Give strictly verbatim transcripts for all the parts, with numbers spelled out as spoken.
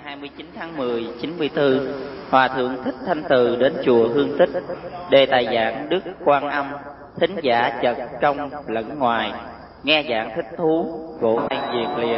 hai mươi chín tháng mười chín mươi tư, Hòa thượng Thích Thanh Từ đến chùa Hương Tích, đề tài giảng Đức Quan Âm, thính giả chật trong lẫn ngoài, nghe giảng thích thú, vỗ tay nhiệt liệt.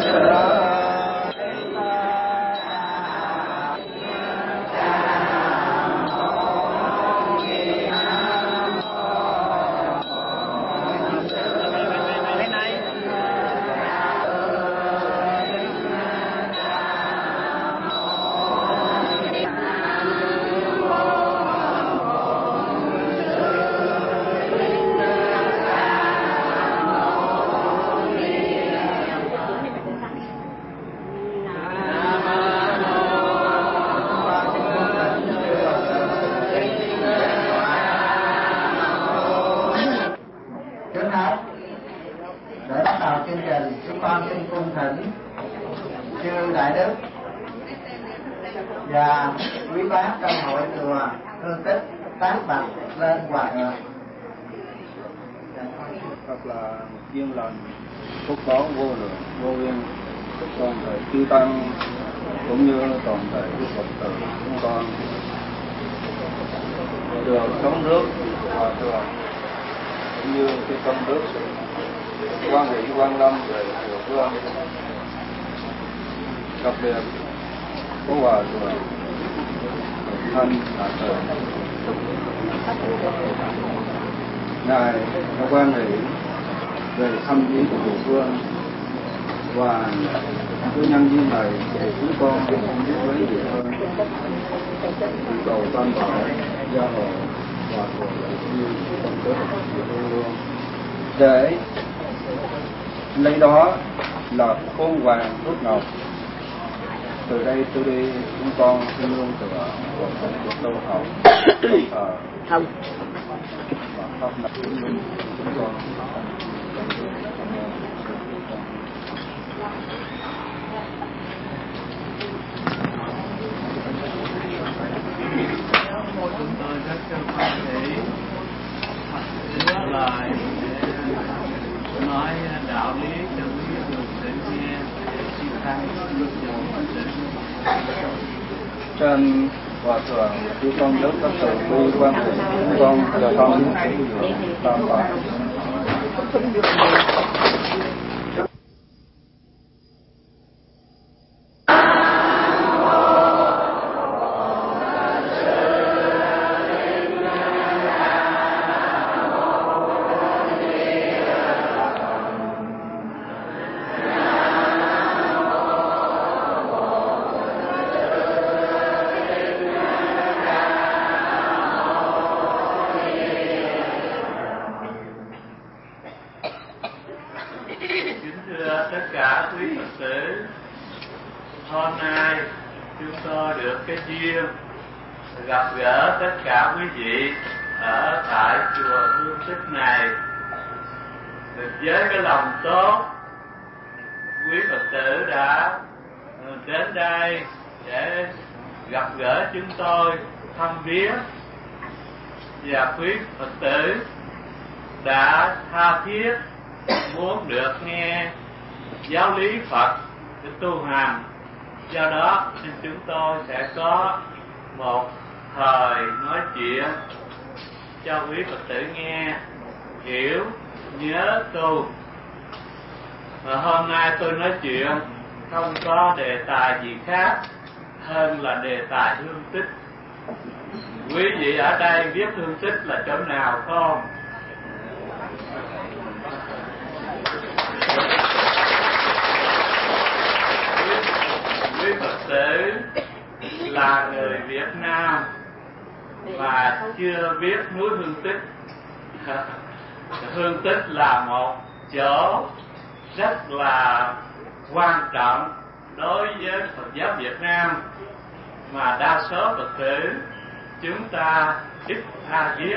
Và quý bác trong hội chùa Hương Tích tán bạch lên hòa thượng. Thật là duyên lành phúc báo vô lượng vô biên, toàn thể chư tăng cũng như toàn thể quý Phật tử chúng con được sống nước hòa thượng, cũng như cái công đức quan hỷ quan lâm về chùa Hương, đặc biệt có hòa thượng thân Hạ Tử ngài có quan hệ về thăm viếng của chùa Hương, và cái nhân duyên này để chúng con không biết lấy gì hơn cầu tam bảo gia hộ và của như công đức của Hương, để lấy đó là khôn vàng tốt ngọc. Từ đây tôi đi chúng con xin luôn từ của thành của đâu học ở không và pháp lập chúng con. Chúng tôi rất chân thành để nhớ lại để nói đạo lý cho quý người để nghe để chịu thay lúc đầu để trên hòa thượng chúng con rất có sự vui quan hệ chúng con và con tam bảo. gặp gỡ tất cả quý vị ở tại chùa Hương Tích này, với cái lòng tốt, quý Phật tử đã đến đây để gặp gỡ chúng tôi, thăm viếng, và quý Phật tử đã tha thiết muốn được nghe giáo lý Phật để tu hành. Do đó nên chúng tôi sẽ có một thời nói chuyện cho quý Phật tử nghe, hiểu, nhớ tu. Và hôm nay tôi nói chuyện không có đề tài gì khác hơn là đề tài Hương Tích. Quý vị ở đây biết Hương Tích là chỗ nào không? Quý Phật tử là người Việt Nam mà chưa biết núi Hương Tích. Hương Tích là một chỗ rất là quan trọng đối với Phật giáo Việt Nam, mà đa số Phật tử chúng ta ít tha thiết.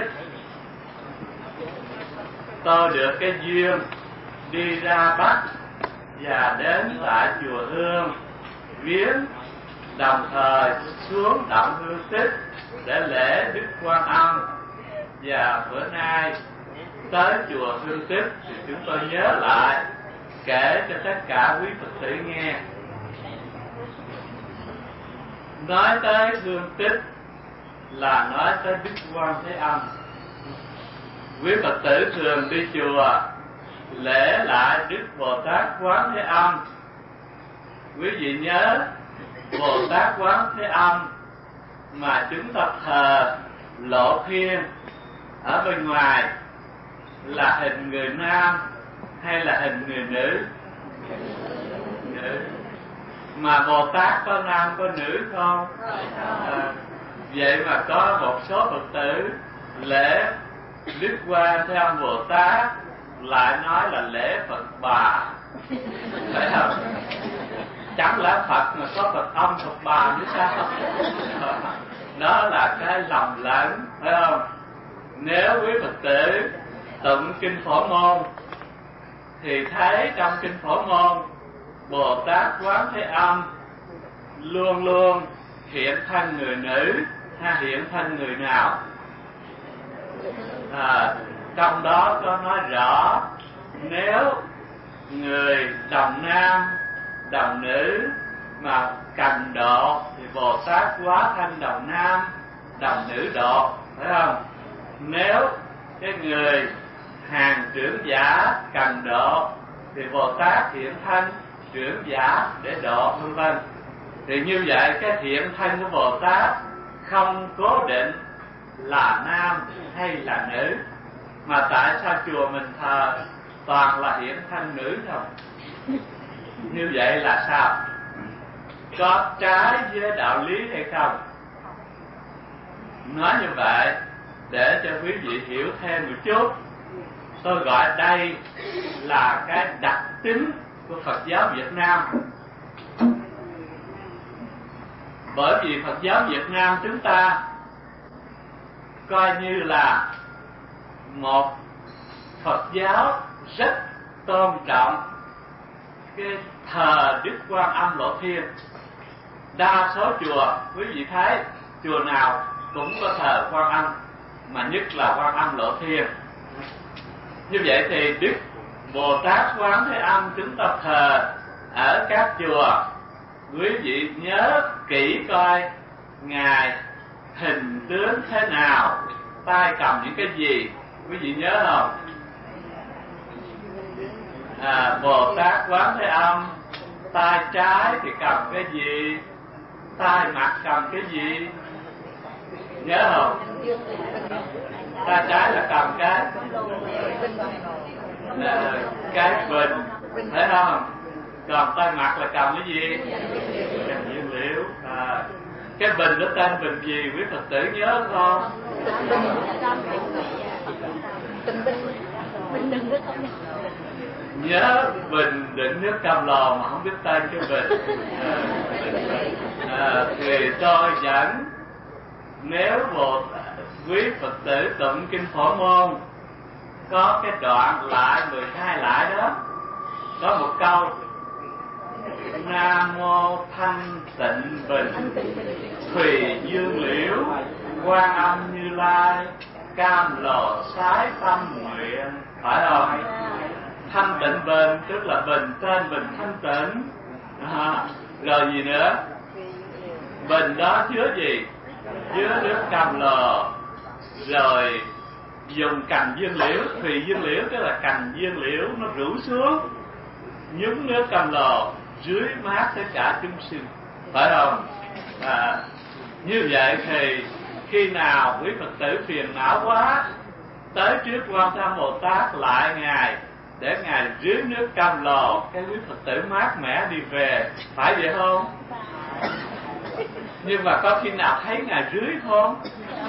Tôi được cái duyên đi ra Bắc và đến tại chùa Hương viếng, đồng thời xuống động Hương Tích để lễ Đức Quan Âm. Và bữa nay tới chùa Hương Tích thì chúng tôi nhớ lại kể cho tất cả quý Phật tử nghe. nói tới Hương Tích là nói tới Đức Quan Thế Âm. Quý Phật tử thường đi chùa lễ lại Đức Bồ Tát Quán Thế Âm. Quý vị nhớ Bồ Tát Quán Thế Âm mà chúng ta thờ Lộ Thiên ở bên ngoài là hình người nam hay là hình người nữ? Nữ. Mà Bồ Tát có nam có nữ không? À, vậy mà có một số Phật tử lễ Đức Quan Thế Âm Bồ Tát lại nói là lễ Phật bà, phải không? Chẳng lẽ Phật mà có Phật âm Phật bà nữa sao? Đó là cái lầm lẫn, phải không? Nếu quý Phật tử tụng kinh Phổ Môn thì thấy trong kinh Phổ Môn Bồ Tát Quán Thế Âm luôn luôn hiện thân người nữ hay hiện thân người nào? À, trong đó có nói rõ nếu người đồng nam đồng nữ mà cần độ thì Bồ Tát hóa thân đồng nam đồng nữ độ, phải không? Nếu cái người hàng trưởng giả cần độ thì Bồ Tát hiện thân trưởng giả để độ, vân vân. Thì như vậy cái hiện thân của Bồ Tát không cố định là nam hay là nữ, mà tại sao chùa mình thờ toàn là hiện thân nữ thôi? Như vậy là sao? Có trái với đạo lý hay không? Nói như vậy để cho quý vị hiểu thêm một chút. Tôi gọi đây là cái đặc tính của Phật giáo Việt Nam. Bởi vì Phật giáo Việt Nam chúng ta coi như là một Phật giáo rất tôn trọng cái thờ Đức Quan Âm Lộ Thiên. Đa số chùa, quý vị thấy chùa nào cũng có thờ Quan Âm, mà nhất là Quan Âm Lộ Thiên. Như vậy thì Đức Bồ Tát Quán Thế Âm chúng ta thờ ở các chùa, quý vị nhớ kỹ coi Ngài hình tướng thế nào, tay cầm những cái gì, quý vị nhớ không? À, Bồ Tát Quán Thế Âm tay trái thì cầm cái gì, tay mặt cầm cái gì, nhớ không? Tay trái là cầm cái là cái bình, thấy không? Còn tay mặt là cầm cái gì? Cầm nhiên liệu. À, cái bình đó tên bình gì quý Phật tử nhớ không? Nhớ bình đựng nước cam lò mà không biết tên cái bình. À, à, thì tôi dẫn nếu một quý Phật tử tụng kinh Phổ Môn có cái đoạn lại mười hai lại đó, có một câu Nam mô Thanh Tịnh Bình Thùy Dương Liễu Quan Âm Như Lai Cam Lồ Sái Tâm Nguyện, phải không? Thanh Tịnh Bình tức là bình tên bình thanh tịnh. À, rồi gì nữa? Bình đó chứa gì? Chứa nước cam lồ, rồi dùng cành dương liễu. Thùy dương liễu tức là cành dương liễu nó rủ xuống nhúng nước cam lồ dưới mát tất cả chúng sinh, phải không? À, như vậy thì khi nào quý Phật tử phiền não quá tới trước Quan Thế Âm Bồ Tát lại Ngài để Ngài rưới nước cam lồ, cái quý Phật tử mát mẻ đi về, phải vậy không? Nhưng mà có khi nào thấy Ngài rưới không?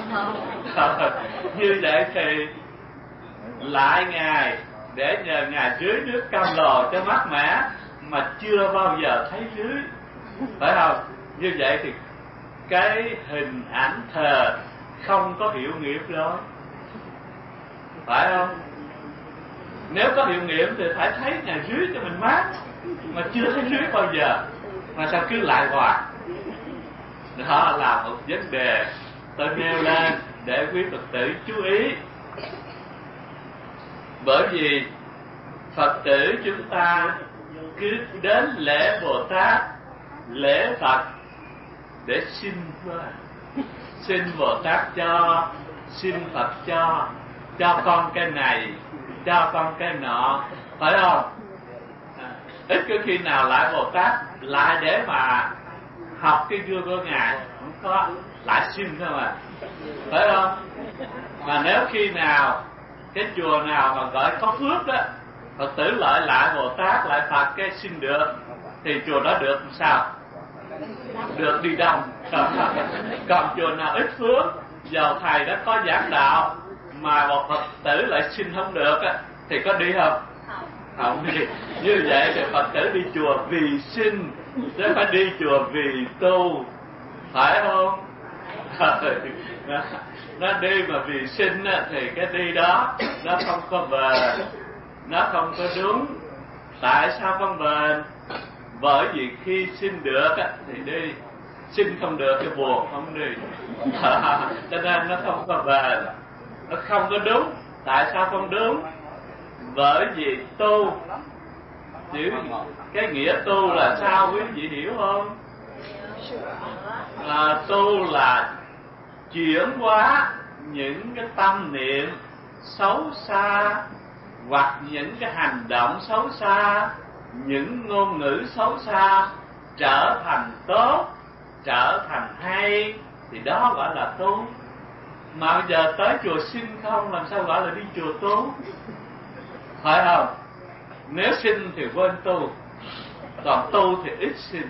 Như vậy thì lại Ngài để nhờ Ngài rưới nước cam lồ cho mát mẻ, mà chưa bao giờ thấy rưới, phải không? Như vậy thì cái hình ảnh thờ không có hiệu nghiệm rồi, phải không? Nếu có hiệu nghiệm thì phải thấy Ngài rưới cho mình mát, mà chưa thấy rưới bao giờ, mà sao cứ lại hoài? Đó là một vấn đề tôi nêu lên để quý Phật tử chú ý. Bởi vì Phật tử chúng ta cứ đến lễ Bồ Tát, lễ Phật để xin thôi. Xin Bồ Tát cho, xin Phật cho, cho con cái này, cho con cái nọ, phải không? À, ít có khi nào lại Bồ Tát lại để mà học cái gương của Ngài, không có, lại xin thôi mà, phải không? Mà nếu khi nào cái chùa nào mà gọi có phước đó, Phật tử lợi lại Bồ Tát lại Phật cái xin được, thì chùa đó được làm sao? Được đi đông. Còn chùa nào ít phước, giờ thầy đã có giảng đạo mà một Phật tử lại xin không được á, thì có đi không? Không đi. Như vậy thì Phật tử đi chùa vì xin, chứ phải đi chùa vì tu, phải không? nó, nó đi mà vì xin á, thì cái đi đó nó không có bền, nó không có đúng. Tại sao không bền? Bởi vì khi xin được á, thì đi, xin không được thì buồn không đi. Cho nên nó không có bền, nó không có đúng. Tại sao không đúng? Bởi vì tu, chữ cái nghĩa tu là sao quý vị hiểu không? À, tu là chuyển hóa những cái tâm niệm xấu xa hoặc những cái hành động xấu xa, những ngôn ngữ xấu xa trở thành tốt, trở thành hay, thì đó gọi là tu. Mà bây giờ tới chùa xin không, làm sao gọi là đi chùa tu, phải không? Nếu xin thì quên tu, còn tu thì ít xin.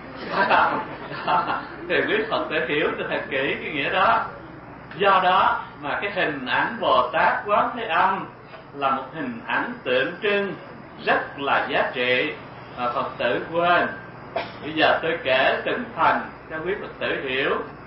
Thì quý Phật tử hiểu cho thật kỹ cái nghĩa đó. Do đó mà cái hình ảnh Bồ Tát Quán Thế Âm là một hình ảnh tượng trưng rất là giá trị mà Phật tử quên. Bây giờ tôi kể từng phần cho quý Phật tử hiểu.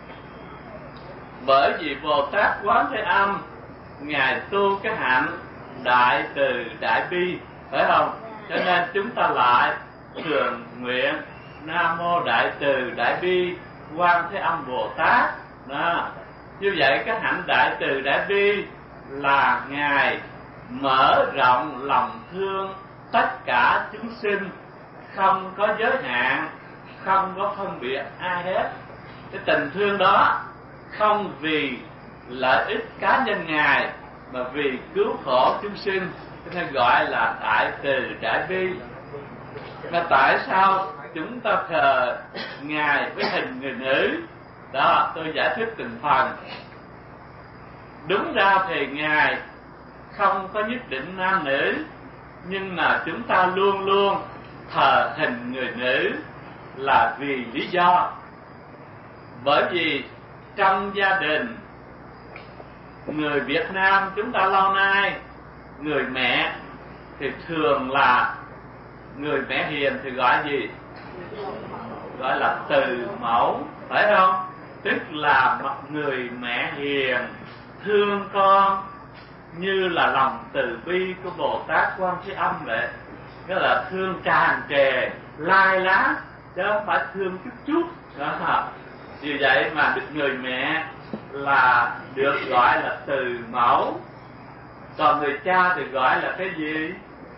Bởi vì Bồ Tát Quán Thế Âm Ngài tu cái hạnh đại từ đại bi, phải không? Cho nên chúng ta lại thường nguyện Nam Mô Đại Từ Đại Bi Quan Thế Âm Bồ Tát. Đó. Như vậy cái hạnh đại từ đại bi là Ngài mở rộng lòng thương tất cả chúng sinh, không có giới hạn, không có phân biệt ai hết. Cái tình thương đó không vì lợi ích cá nhân Ngài mà vì cứu khổ chúng sinh, cho nên gọi là đại từ đại bi. Mà tại sao chúng ta thờ Ngài với hình người nữ? Đó, tôi giải thích từng phần. Đúng ra thì Ngài không có nhất định nam nữ, nhưng mà chúng ta luôn luôn thờ hình người nữ là vì lý do. Bởi vì trong gia đình người Việt Nam chúng ta lâu nay, người mẹ thì thường là người mẹ hiền thì gọi gì? Gọi là từ mẫu, phải không? Tức là một người mẹ hiền thương con như là lòng từ bi của Bồ Tát Quan Thế Âm vậy. Đó là thương tràn trề, lai láng, chứ không phải thương chút chút. Đó. Vì vậy mà được người mẹ là được gọi là từ mẫu. Còn người cha thì gọi là cái gì?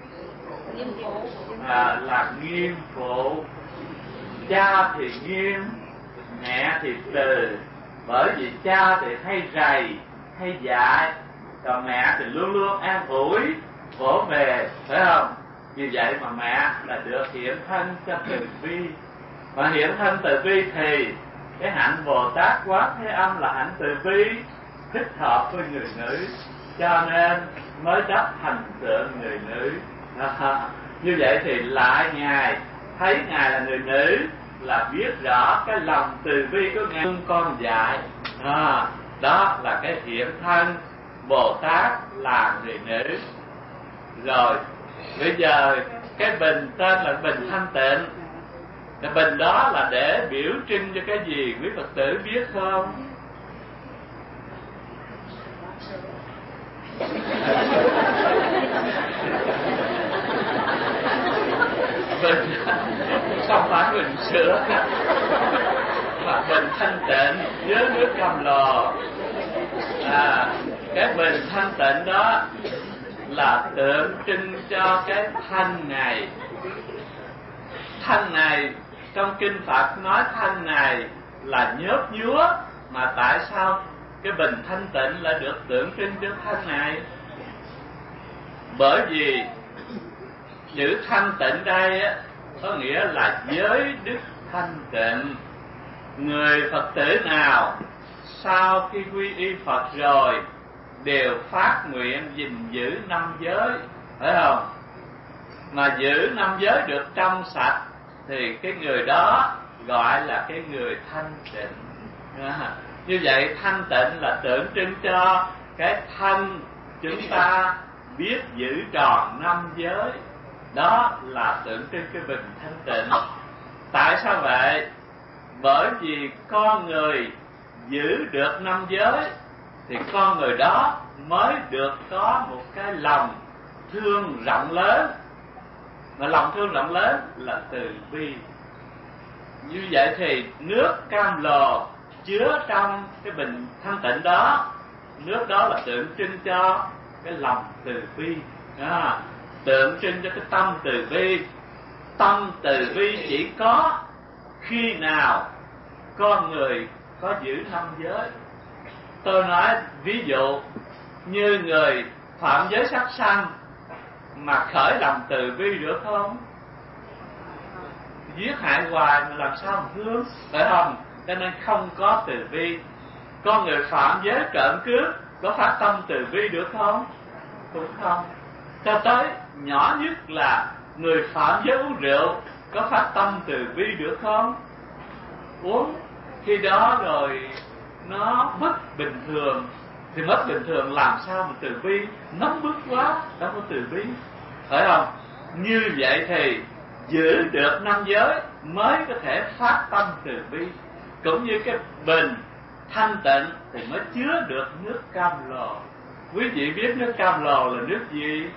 À, là nghiêm phụ. Cha thì nghiêm, mẹ thì từ. Bởi vì cha thì hay rầy, hay dạy, còn mẹ thì luôn luôn an ủi, vỗ về, phải không? Như vậy mà mẹ là được hiện thân cho từ bi. Mà hiện thân từ bi thì cái hạnh Bồ Tát Quán Thế Âm là hạnh từ bi thích hợp với người nữ, cho nên mới đắp thành tượng người nữ. À, như vậy thì lại Ngài thấy Ngài là người nữ là biết rõ cái lòng từ bi của Ngài con dạy. À, đó là cái hiện thân Bồ Tát là người nữ. Rồi bây giờ cái bình tên là bình thanh tịnh. Cái bình đó là để biểu trưng cho cái gì quý Phật tử biết không? Bình không phải bình sữa mà bình thanh tịnh với nước cầm lò. À, cái bình thanh tịnh đó là tượng trưng cho cái thanh này. Thanh này trong kinh Phật nói thanh này là nhớt nhúa, mà tại sao cái bình thanh tịnh lại được tượng trưng cho thân này? Bởi vì chữ thanh tịnh đây á, có nghĩa là giới đức thanh tịnh. Người Phật tử nào sau khi quy y Phật rồi đều phát nguyện gìn giữ năm giới, phải không? Mà giữ năm giới được trong sạch thì cái người đó gọi là cái người thanh tịnh. À, như vậy thanh tịnh là tượng trưng cho cái thân chúng ta biết giữ tròn năm giới. Đó là tượng trưng cái bình thanh tịnh. Tại sao vậy? Bởi vì con người giữ được năm giới thì con người đó mới được có một cái lòng thương rộng lớn. Mà lòng thương rộng lớn là từ bi. Như vậy thì nước cam lồ chứa trong cái bình thanh tịnh đó, nước đó là tượng trưng cho cái lòng từ bi, à, tượng trưng cho cái tâm từ bi. Tâm từ bi chỉ có khi nào con người có giữ năm giới. Tôi nói ví dụ như người phạm giới sát sanh mà khởi lòng từ bi được không? Giết hại hoài mà làm sao mà thương, phải không? Cho nên không có từ bi. Con người phạm giới trộm cướp có phát tâm từ bi được không? Cũng không. Cho tới nhỏ nhất là người phạm giới uống rượu có phát tâm từ bi được không? Uống khi đó rồi nó mất bình thường, thì mất bình thường làm sao mà từ bi? Nóng bức quá, đâu có từ bi, phải không? Như vậy thì giữ được năm giới mới có thể phát tâm từ bi. Cũng như cái bình thanh tịnh thì mới chứa được nước cam lồ. Quý vị biết nước cam lồ là nước gì?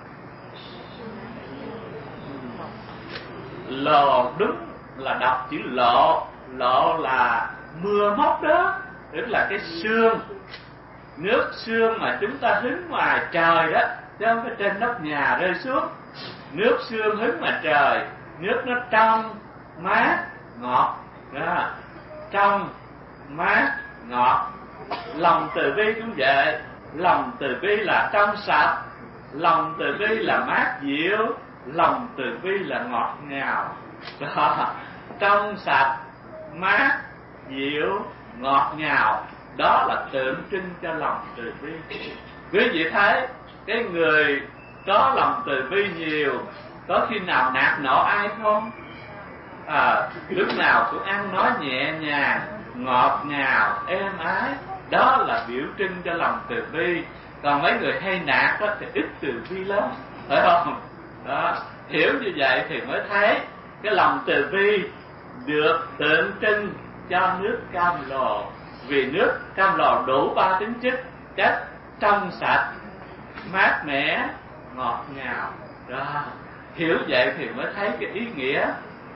Lồ đúng là đọc chữ lộ. Lộ là mưa móc đó, tức là cái sương. Nước sương mà chúng ta hứng ngoài trời đó, chứ không phải trên nóc nhà rơi xuống. Nước sương hứng ngoài trời, nước nó trong, mát, ngọt đó. Trong, mát, ngọt. Lòng từ bi cũng vậy. Lòng từ bi là trong sạch, lòng từ bi là mát dịu, lòng từ bi là ngọt ngào đó. Trong sạch, mát, dịu, ngọt ngào, đó là tượng trưng cho lòng từ bi. Quý vị thấy cái người có lòng từ bi nhiều có khi nào nạt nộ ai không? À, lúc nào cũng ăn nói nhẹ nhàng, ngọt ngào, êm ái, đó là biểu trưng cho lòng từ bi. Còn mấy người hay nạt đó thì ít từ bi lắm, phải không? Đó, hiểu như vậy thì mới thấy cái lòng từ bi được tượng trưng cho nước cam lồ. Vì nước cam lồ đủ ba tính chất: chất, trong sạch, mát mẻ, ngọt ngào đó. Hiểu vậy thì mới thấy cái ý nghĩa.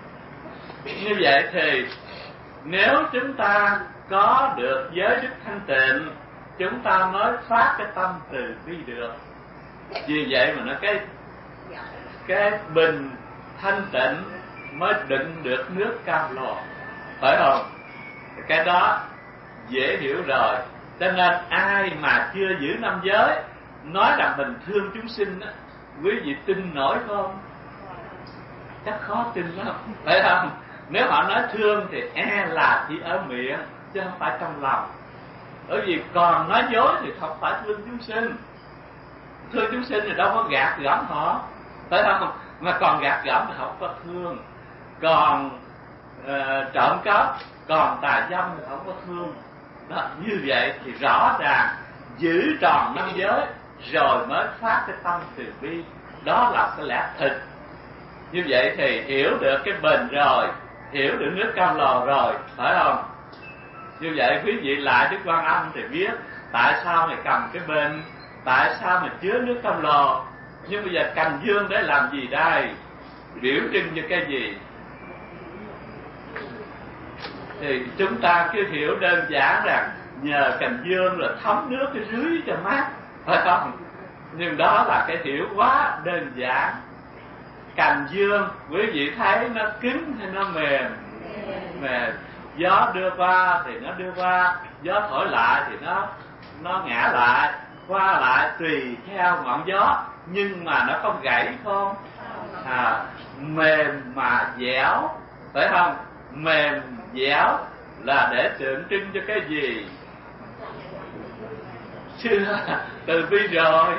Như vậy thì nếu chúng ta có được giới đức thanh tịnh, chúng ta mới phát cái tâm từ bi được. Vì vậy mà nó cái cái bình thanh tịnh mới đựng được nước cam lồ, phải không? Cái đó dễ hiểu rồi. Cho nên ai mà chưa giữ năm giới nói rằng mình thương chúng sinh á, quý vị tin nổi không? Chắc khó tin lắm, phải không? Nếu họ nói thương thì e là chỉ ở miệng chứ không phải trong lòng. Bởi vì còn nói dối thì không phải thương chúng sinh. Thương chúng sinh thì đâu có gạt gẫm họ, phải không? Mà còn gạt gẫm thì không có thương. Còn uh, trộm cắp, còn tà dâm thì không có thương đó. Như vậy thì rõ ràng giữ tròn năm giới rồi mới phát cái tâm từ bi. Đó là cái lẽ thực. Như vậy thì hiểu được cái bình rồi, hiểu được nước cam lồ rồi, phải không? Như vậy quý vị lại Đức Quan Âm thì biết tại sao mày cầm cái bình, tại sao mày chứa nước cam lồ. Nhưng bây giờ cầm dương để làm gì đây? Biểu trưng như cái gì? Thì chúng ta cứ hiểu đơn giản rằng nhờ cành dương là thấm nước cái rưới cho mát, phải không? Nhưng đó là cái hiểu quá đơn giản. Cành dương quý vị thấy nó cứng hay nó mềm? Mềm. gió đưa qua thì nó đưa qua, gió thổi lại thì nó nó ngã lại, qua lại tùy theo ngọn gió, nhưng mà nó không gãy không? À, mềm mà dẻo, phải không? Mềm dẻo là để tượng trưng cho cái gì? Chưa từ bi rồi.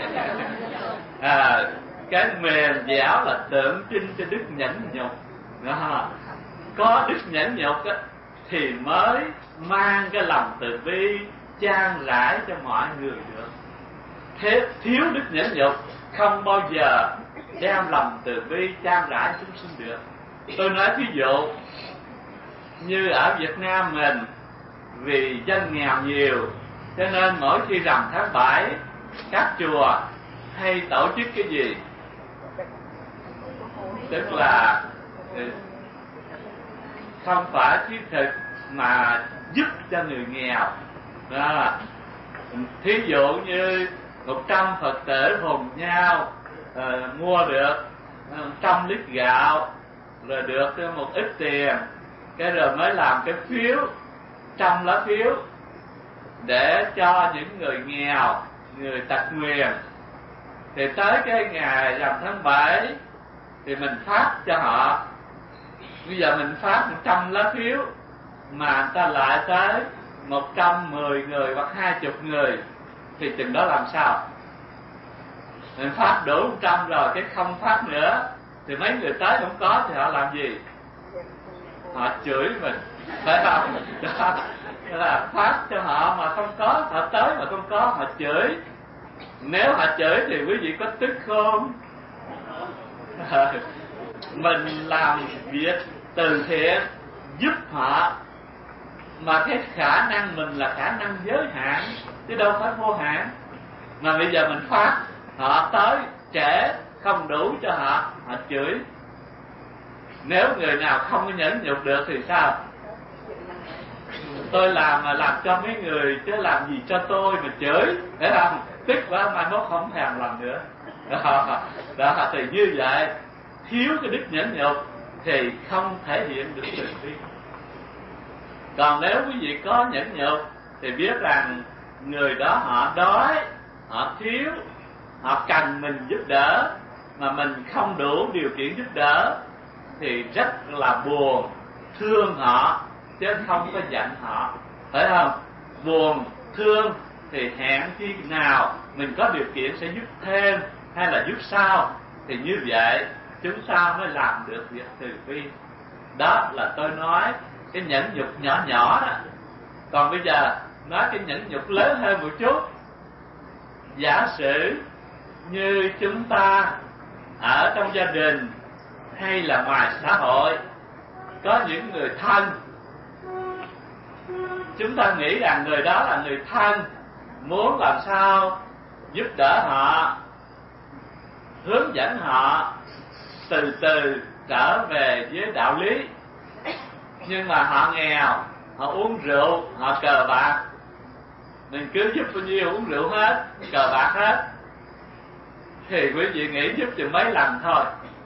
À, cái mềm dẻo là tượng trưng cho đức nhẫn nhục. Đó. Có đức nhẫn nhục á, thì mới mang cái lòng từ bi chan rãi cho mọi người được. Thế thiếu đức nhẫn nhục không bao giờ đem lòng từ bi chan rãi chúng sinh được. Tôi nói ví dụ như ở Việt Nam mình, vì dân nghèo nhiều cho nên mỗi khi rằm tháng bảy các chùa hay tổ chức cái gì, tức là không phải thiết thực mà giúp cho người nghèo. Đó. Thí dụ như một trăm Phật tử hùng nhau uh, mua được một trăm lít gạo, rồi được một ít tiền, cái rồi mới làm cái phiếu, trăm lá phiếu để cho những người nghèo, người tật nguyền. Thì tới cái ngày rằm tháng bảy thì mình phát cho họ. Bây giờ mình phát một trăm lá phiếu mà người ta lại tới một trăm mười người hoặc hai chục người, thì chừng đó làm sao? Mình phát đủ một trăm rồi cái không phát nữa, thì mấy người tới không có thì họ làm gì? Họ chửi mình, phải không? Đó là phát cho họ mà không có, họ tới mà không có, họ chửi. Nếu họ chửi thì quý vị có tức không? Mình làm việc từ thiện giúp họ, mà cái khả năng mình là khả năng giới hạn chứ đâu phải vô hạn. Mà bây giờ mình phát, họ tới trễ không đủ cho họ, họ chửi. Nếu người nào không có nhẫn nhục được thì sao? Tôi làm mà làm cho mấy người chứ làm gì cho tôi mà chửi, để không? Tức quá mai mốt không thèm làm nữa. Đó, đó thì như vậy, thiếu cái đức nhẫn nhục thì không thể hiện được từ bi. Còn nếu quý vị có nhẫn nhục thì biết rằng người đó họ đói, họ thiếu, họ cần mình giúp đỡ mà mình không đủ điều kiện giúp đỡ thì rất là buồn, thương họ chứ không có giận họ, phải không? Buồn, thương thì hẹn khi nào mình có điều kiện sẽ giúp thêm hay là giúp sau, thì như vậy chúng ta mới làm được việc từ bi. Đó là tôi nói cái nhẫn nhục nhỏ nhỏ đó. Còn bây giờ nói cái nhẫn nhục lớn hơn một chút. Giả sử như chúng ta ở trong gia đình hay là ngoài xã hội có những người thân, chúng ta nghĩ rằng người đó là người thân, muốn làm sao giúp đỡ họ, hướng dẫn họ từ từ trở về với đạo lý. Nhưng mà họ nghèo, họ uống rượu, họ cờ bạc, mình cứ giúp bao nhiêu uống rượu hết, cờ bạc hết, thì quý vị nghĩ giúp chừng mấy lần thôi.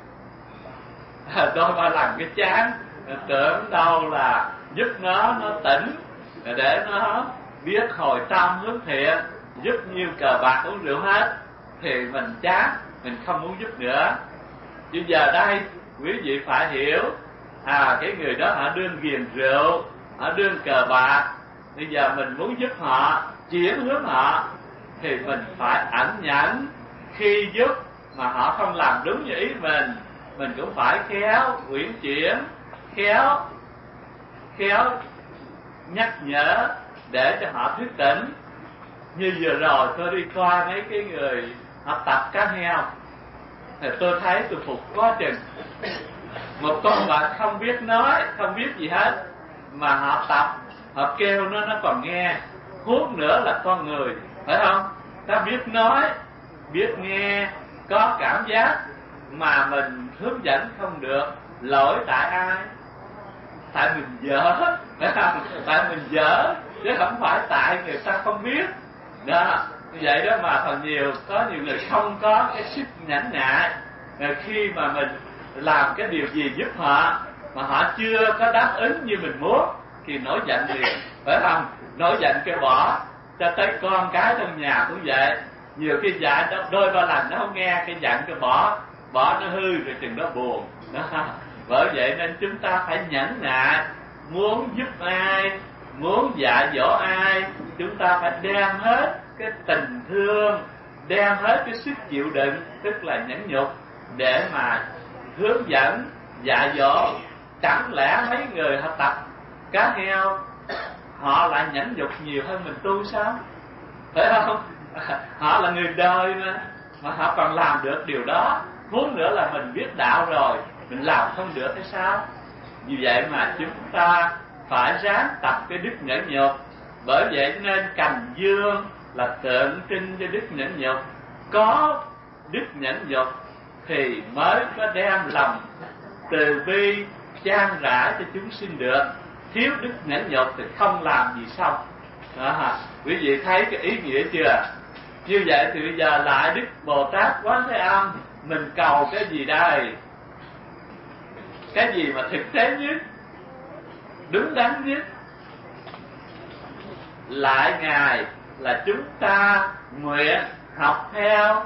Tôi ba lần cái chán, tưởng đâu là giúp nó nó tỉnh để nó biết hồi tâm hướng thiện, giúp nhiêu cờ bạc uống rượu hết thì mình chán, mình không muốn giúp nữa. Bây giờ đây quý vị phải hiểu, à cái người đó họ đương ghiền rượu, họ đương cờ bạc, bây giờ mình muốn giúp họ, chuyển hướng họ thì mình phải ẩn nhẫn. Khi giúp mà họ không làm đúng như ý mình, mình cũng phải khéo uyển chuyển, khéo khéo nhắc nhở để cho họ thức tỉnh. Như vừa rồi tôi đi qua mấy cái người họ tập cá heo thì tôi thấy tôi phục quá chừng. Một con vật không biết nói, không biết gì hết mà họ tập, họ kêu nó nó còn nghe, huống nữa là con người, phải không? Ta biết nói, biết nghe, có cảm giác mà mình hướng dẫn không được. Lỗi tại ai? Tại mình dở, phải không? Tại mình dở chứ không phải tại người ta không biết. Đó, như vậy đó mà phần nhiều có nhiều người không có cái sức nhẫn nại khi mà mình làm cái điều gì giúp họ mà họ chưa có đáp ứng như mình muốn, thì nổi giận liền, phải không? Nổi giận cái bỏ, cho tới con cái trong nhà cũng vậy. Nhiều khi dạy đôi ba lần nó không nghe, cái giận cái bỏ, bỏ nó hư rồi chừng đó buồn. Đó. Bởi vậy nên chúng ta phải nhẫn nại, muốn giúp ai, muốn dạy dỗ ai, chúng ta phải đem hết cái tình thương, đem hết cái sức chịu đựng, tức là nhẫn nhục, để mà hướng dẫn, dạy dỗ. Chẳng lẽ mấy người họ tập cá heo, họ lại nhẫn nhục nhiều hơn mình tu sao? Phải không? Họ là người đời mà, mà họ còn làm được điều đó. Muốn nữa là mình biết đạo rồi, mình làm không được hay sao? Vì vậy mà chúng ta phải ráng tập cái đức nhẫn nhục. Bởi vậy nên cành dương là tượng trưng cho đức nhẫn nhục. Có đức nhẫn nhục thì mới có đem lòng từ bi chan rã cho chúng sinh được. Thiếu đức nhẫn nhục thì không làm gì xong. Đó, quý vị thấy cái ý nghĩa chưa? Như vậy thì bây giờ lại Đức Bồ Tát Quán Thế Âm, mình cầu cái gì đây? Cái gì mà thực tế nhất, đúng đắn nhất? Lại Ngài là chúng ta nguyện học theo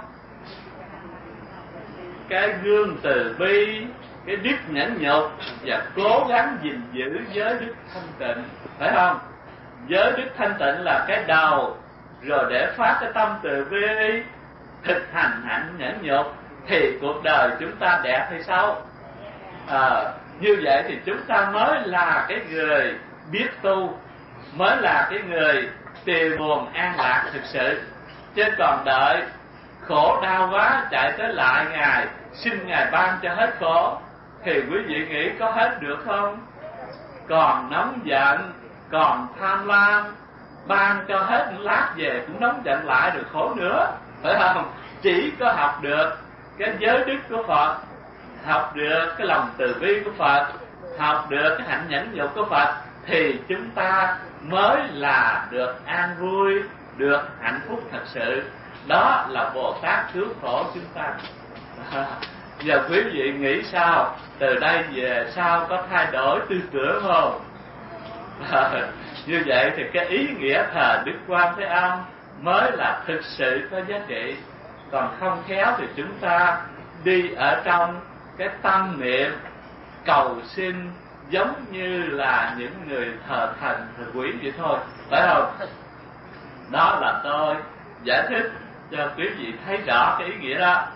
cái gương từ bi, cái đức nhẫn nhục, và cố gắng gìn giữ giới đức thanh tịnh, phải không? Giới đức thanh tịnh là cái đầu, rồi để phát cái tâm từ bi, thực hành hạnh nhẫn nhục, thì cuộc đời chúng ta đẹp hay sao? À, như vậy thì chúng ta mới là cái người biết tu, mới là cái người tìm nguồn an lạc thực sự. Chứ còn đợi khổ đau quá chạy tới lại Ngài, xin Ngài ban cho hết khổ, thì quý vị nghĩ có hết được không? Còn nóng giận, còn tham lam, ban cho hết lát về cũng nóng giận lại được khổ nữa, phải không? Chỉ có học được cái giới đức của Phật, học được cái lòng từ bi của Phật, học được cái hạnh nhẫn nhục của Phật, thì chúng ta mới là được an vui, được hạnh phúc thật sự. Đó là Bồ Tát cứu khổ chúng ta. Giờ quý vị nghĩ sao? Từ đây về sau có thay đổi tư tưởng không? Như vậy thì cái ý nghĩa thờ Đức Quan Thế Âm mới là thực sự có giá trị. Còn không khéo thì chúng ta đi ở trong cái tâm niệm cầu xin giống như là những người thờ thần thờ quỷ vậy thôi, phải không? Đó là tôi giải thích cho quý vị thấy rõ cái ý nghĩa đó.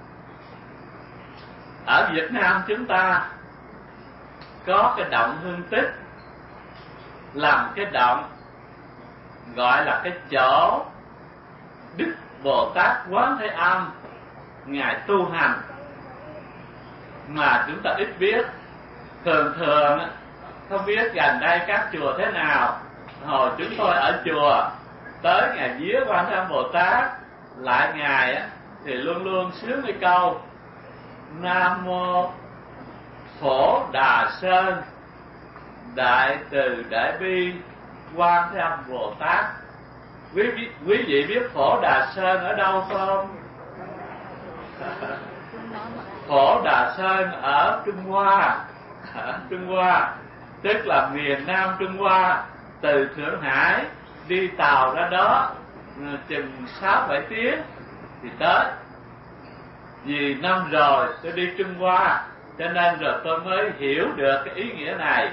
Ở Việt Nam chúng ta có cái động Hương Tích, làm cái động gọi là cái chỗ Đức Bồ Tát Quán Thế Âm Ngài tu hành, mà chúng ta ít biết. Thường thường không biết gần đây các chùa thế nào. Hồi chúng tôi ở chùa tới ngày vía Quan Thế Âm Bồ Tát lại Ngài thì luôn luôn sướng cái câu Nam Mô Phổ Đà Sơn Đại Từ Đại Bi Quan Thế Âm Bồ Tát. Quý vị, quý vị biết Phổ Đà Sơn ở đâu không? Phổ Đà Sơn ở Trung Hoa. Ở Trung Hoa, tức là miền Nam Trung Hoa. Từ Thượng Hải đi tàu ra đó chừng sáu bảy tiếng thì tới. Vì năm rồi tôi đi Trung Hoa, cho nên rồi tôi mới hiểu được cái ý nghĩa này.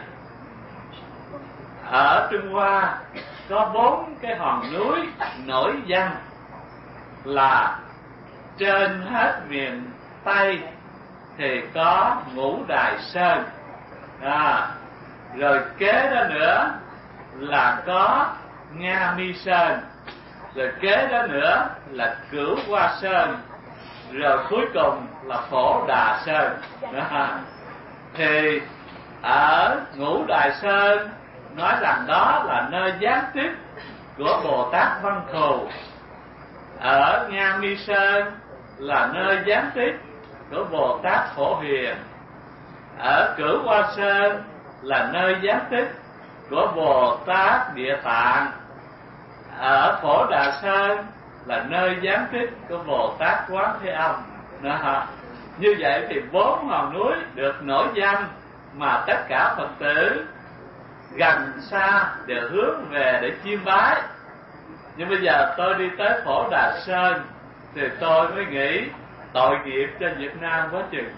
Ở Trung Hoa có bốn cái hòn núi nổi danh, là trên hết miền Tây thì có Ngũ Đài Sơn, à, rồi kế đó nữa là có Nga Mi Sơn, rồi kế đó nữa là Cửu Hoa Sơn, rồi cuối cùng là Phổ Đà Sơn. À, thì ở Ngũ Đài Sơn nói rằng đó là nơi giáng tích của Bồ Tát Văn Thù. Ở Nga Mi Sơn là nơi giáng tích của Bồ Tát Phổ Hiền. Ở Cửu Hoa Sơn là nơi giáng tích của Bồ Tát Địa Tạng. Ở Phổ Đà Sơn là nơi giáng tích của Bồ Tát Quán Thế Âm. Đó. Như vậy thì bốn hòn núi được nổi danh mà tất cả Phật tử gần xa đều hướng về để chiêm bái. Nhưng bây giờ tôi đi tới Phổ Đà Sơn thì tôi mới nghĩ tội nghiệp cho Việt Nam quá chừng.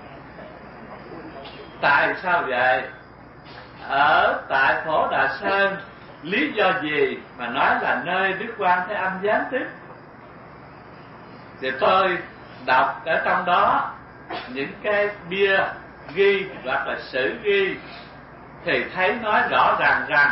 Tại sao vậy? Ở tại Phổ Đà Sơn, lý do gì mà nói là nơi Đức Quan Thế Âm giáng tiếp? Thì tôi đọc ở trong đó những cái bia ghi hoặc là sử ghi thì thấy nói rõ ràng rằng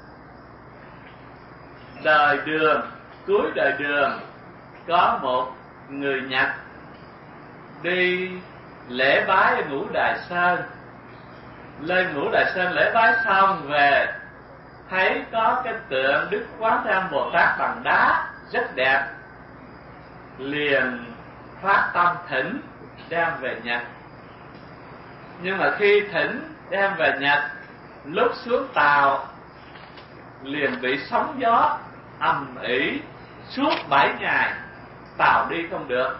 đời Đường, cuối đời Đường có một người Nhật đi lễ bái ở Ngũ Đài Sơn. Lên Ngũ Đài Sơn lễ bái xong về thấy có cái tượng Đức Quán Thế Âm Bồ Tát bằng đá rất đẹp, liền phát tâm thỉnh đem về Nhật. Nhưng mà khi thỉnh đem về Nhật, lúc xuống tàu liền bị sóng gió ầm ĩ suốt bảy ngày, tàu đi không được.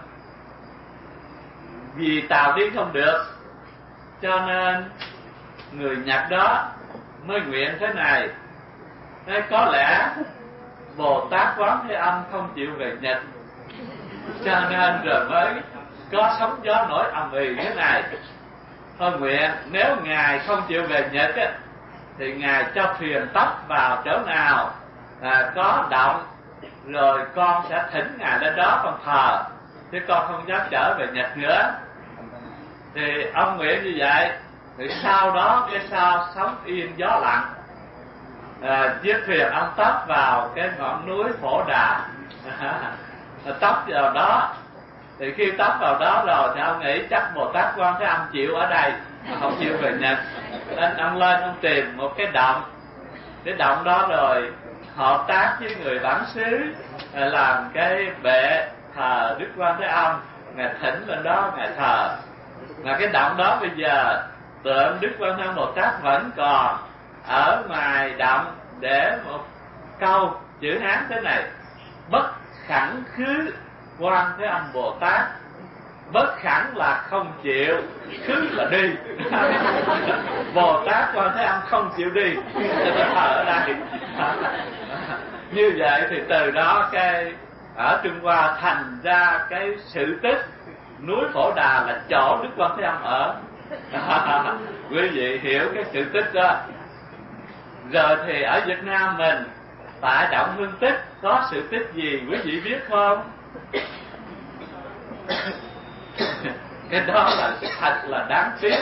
Vì tàu đi không được cho nên người Nhật đó mới nguyện thế này: thế có lẽ Bồ Tát Quán Thế Âm không chịu về Nhật, cho nên rồi mới có sóng gió nổi ầm ĩ thế này. Thôi nguyện nếu Ngài không chịu về Nhật á, thì Ngài cho thuyền tấp vào chỗ nào à, có động, rồi con sẽ thỉnh Ngài lên đó con thờ, chứ con không dám trở về Nhật nữa. Thì ông nguyện như vậy. Thì sau đó cái sao sóng yên gió lặng, à, chiếc thuyền ông tấp vào cái ngọn núi Phổ Đà. Tấp vào đó, thì khi tấp vào đó rồi thì ông nghĩ chắc Bồ Tát Quan Thế Âm chịu ở đây, không chịu về Nhật. Nên ông lên ông tìm một cái động, cái động đó rồi hợp tác với người bản xứ làm cái bệ thờ Đức Quan Thế Âm, Ngài thỉnh lên đó Ngài thờ. Mà cái động đó bây giờ tượng Đức Quan Thế Âm Bồ Tát vẫn còn ở ngoài động để một câu chữ Hán thế này: bất khẳng khứ Quan Thế Âm Bồ Tát. Bất khẳng là không chịu, khứ là đi. Bồ Tát Quan Thế Âm không chịu đi, cho nên thờ ở đây. Như vậy thì từ đó cái ở Trung Hoa thành ra cái sự tích núi Phổ Đà là chỗ Đức Quan Thế Âm ở. Quý vị hiểu cái sự tích đó. Giờ thì ở Việt Nam mình tại Động Hương Tích có sự tích gì quý vị biết không? Cái đó là thật là đáng tiếc.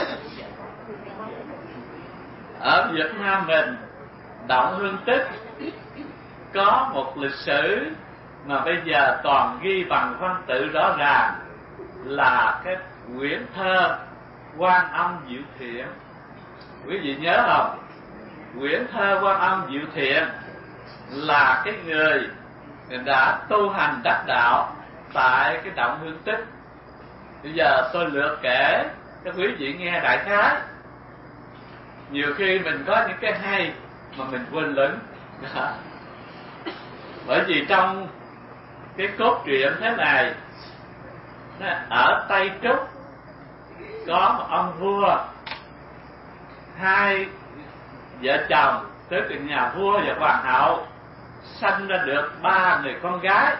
Ở Việt Nam mình Động Hương Tích có một lịch sử mà bây giờ toàn ghi bằng văn tự rõ ràng, là cái quyển thơ Quan Âm Diệu Thiện. Quý vị nhớ không? Quyển thơ Quan Âm Diệu Thiện là cái người đã tu hành đắc đạo tại cái Động Hương Tích. Bây giờ tôi lược kể cho quý vị nghe đại khái. Nhiều khi mình có những cái hay mà mình quên lửng. Bởi vì trong cái cốt truyện thế này, ở Tây Trúc có một ông vua, hai vợ chồng, tức là nhà vua và hoàng hậu, sanh ra được ba người con gái,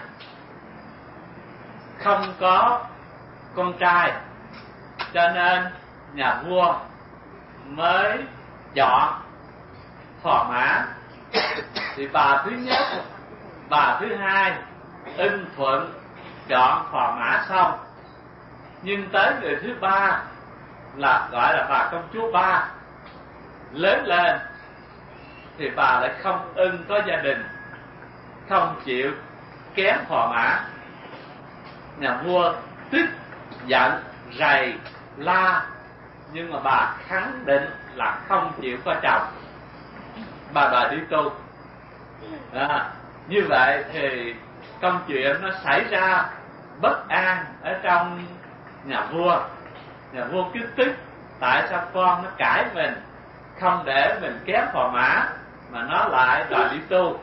không có con trai, cho nên nhà vua mới chọn Phò Mã. Thì bà thứ nhất, bà thứ hai ưng thuận chọn Phò Mã xong, nhưng tới người thứ ba là gọi là bà công chúa Ba lớn lên thì bà lại không ưng có gia đình, không chịu kén Phò Mã. Nhà vua tức giận rầy la, nhưng mà bà khẳng định là không chịu có chồng, bà bà đi tu. À, như vậy thì công chuyện nó xảy ra bất an ở trong nhà vua. Nhà vua cứ tức tại sao con nó cãi mình, không để mình kém Phò Mã mà nó lại đòi đi tu.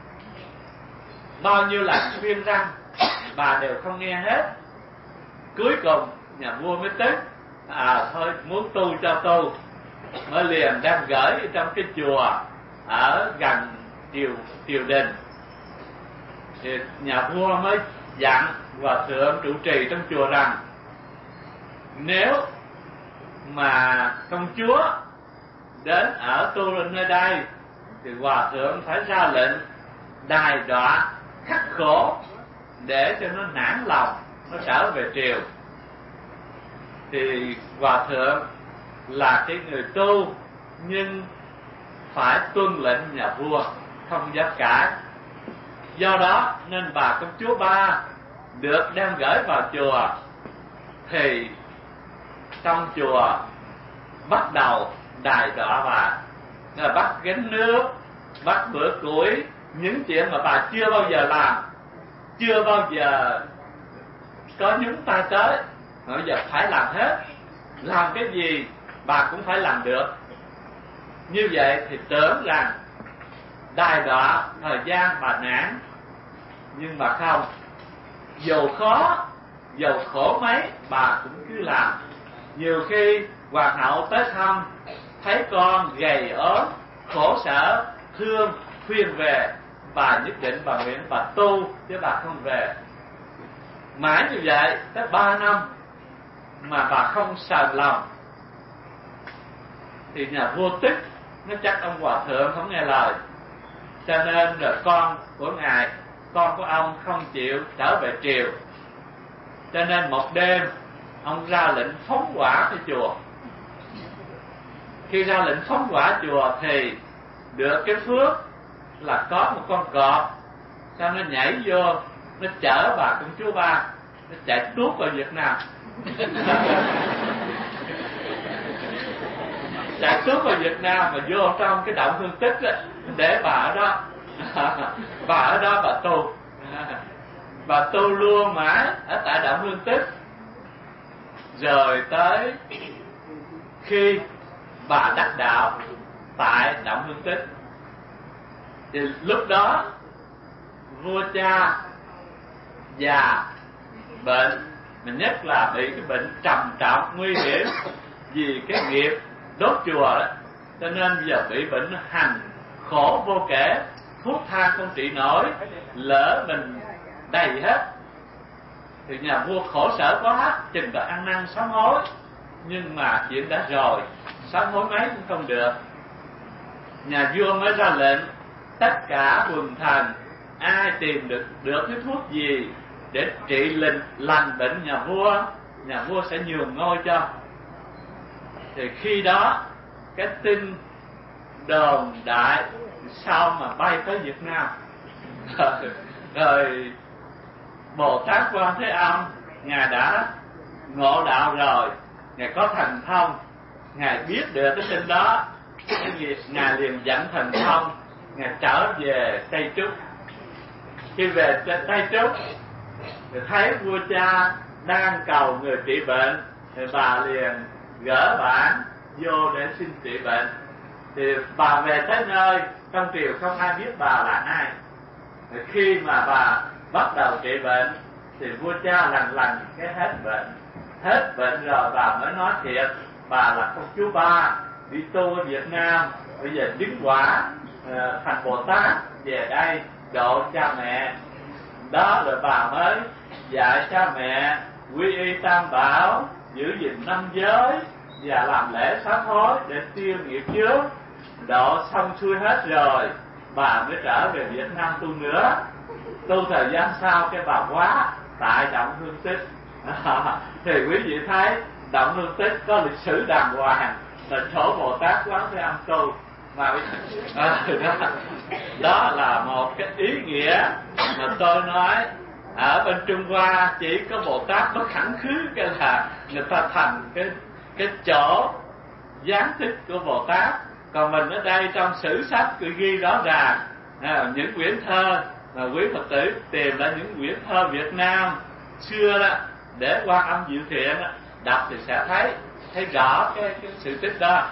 Bao nhiêu lần khuyên răng bà đều không nghe hết. Cuối cùng nhà vua mới tức, à thôi muốn tu cho tu, mới liền đem gửi trong cái chùa ở gần triều triều đình, thì nhà vua mới dặn hòa thượng trụ trì trong chùa rằng nếu mà công chúa đến ở tu lên nơi đây thì hòa thượng phải ra lệnh đài đọa khắc khổ để cho nó nản lòng, nó trở về triều. Thì hòa thượng là cái người tu nhưng phải tuân lệnh nhà vua, không dám cãi. Do đó nên bà công chúa Ba được đem gửi vào chùa, thì trong chùa bắt đầu đài đọa bà, là bắt gánh nước, bắt bữa củi, những chuyện mà bà chưa bao giờ làm, chưa bao giờ có nhúng tay tới, bây giờ phải làm hết. Làm cái gì bà cũng phải làm được. Như vậy thì tưởng rằng đài đọa thời gian bà nản, nhưng mà không, dù khó dù khổ mấy bà cũng cứ làm. Nhiều khi hoàng hậu tới thăm, thấy con gầy ốm khổ sở thương, khuyên về, bà nhất định bà nguyện bà tu chứ bà không về. Mãi như vậy tới ba năm mà bà không sờn lòng, thì nhà vua tức, nó chắc ông hòa thượng không nghe lời, cho nên rồi con của ngài, con của ông không chịu trở về triều. Cho nên một đêm ông ra lệnh phóng hỏa cho chùa. Khi ra lệnh phóng hỏa chùa thì được cái phước là có một con cọp, sao nó nhảy vô, nó chở bà công chúa Ba, nó chạy tuốt vào Việt Nam. Chạy tuốt vào Việt Nam mà vô trong cái động Hương Tích đó, để bà ở đó. Bà ở đó bà tu, bà tu luôn mãi ở tại động Hương Tích. Rồi tới khi bà đắc đạo tại động Hương Tích, thì lúc đó vua cha già bệnh, mà nhất là bị cái bệnh trầm trọng nguy hiểm vì cái nghiệp đốt chùa đó, cho nên bây giờ bị bệnh hành khổ vô kể, thuốc thang không trị nổi, lỡ mình đầy hết. Thì nhà vua khổ sở quá, chừng đã ăn năn sám hối, nhưng mà chuyện đã rồi, sám hối mấy cũng không được. Nhà vua mới ra lệnh tất cả quần thần ai tìm được được cái thuốc gì để trị lình lành bệnh nhà vua, nhà vua sẽ nhường ngôi cho. Thì khi đó cái tin đồn đại sao mà bay tới Việt Nam. Rồi, rồi Bồ Tát Quan Thế Âm ngài đã ngộ đạo rồi, ngài có thần thông, ngài biết được cái tin đó, cái gì ngài liền dẫn thần thông, ngài trở về Tây Trúc. Khi về Tây Trúc thì thấy vua cha đang cầu người trị bệnh, thì bà liền gỡ bản vô để xin trị bệnh. Thì bà về tới nơi, trong triều không ai biết bà là ai. Thì khi mà bà bắt đầu trị bệnh thì vua cha lần lần cái hết bệnh. Hết bệnh rồi bà mới nói thiệt bà là công chúa Ba, đi tu ở Việt Nam, bây giờ chứng quả uh, thành Bồ Tát về đây độ cha mẹ. Đó rồi bà mới dạy cha mẹ quy y tam bảo, giữ gìn năm giới và làm lễ sám hối để tiêu nghiệp trước. Độ xong xuôi hết rồi bà mới trở về Việt Nam tu nữa. Tu thời gian sau cái bà quá tại động Hương Tích. Thì quý vị thấy động Hương Tích có lịch sử đàng hoàng, là chỗ Bồ Tát Quán Thế Âm tu. Mà à, đó, đó là một cái ý nghĩa mà tôi nói ở bên Trung Hoa chỉ có Bồ Tát bất khẳng khứ, cái là người ta thành cái cái chỗ giáng tích của Bồ Tát. Còn mình ở đây trong sử sách cứ ghi rõ ràng à, những quyển thơ mà quý Phật tử tìm là những quyển thơ Việt Nam xưa đó, để Quan Âm Diệu Thiện đó, đọc thì sẽ thấy thấy rõ cái, cái sự tích đó.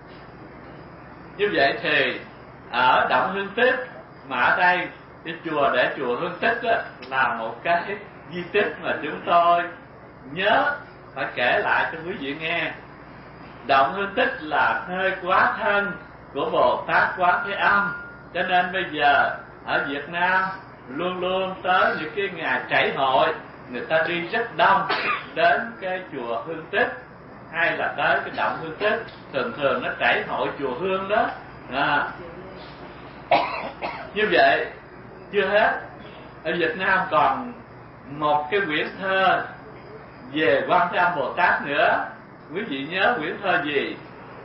Như vậy thì ở động Hương Tích, mà ở đây cái chùa để chùa Hương Tích đó, là một cái di tích mà chúng tôi nhớ phải kể lại cho quý vị nghe. Động Hương Tích là nơi quá thân của Bồ Tát Quán Thế Âm. Cho nên bây giờ ở Việt Nam luôn luôn tới những cái ngày trải hội, người ta đi rất đông đến cái chùa Hương Tích hay là tới cái động Hương Tích. Thường thường nó trải hội chùa Hương đó. À. Như vậy chưa hết, ở Việt Nam còn một cái quyển thơ về Quan Thế Âm Bồ Tát nữa. Quý vị nhớ quyển thơ gì?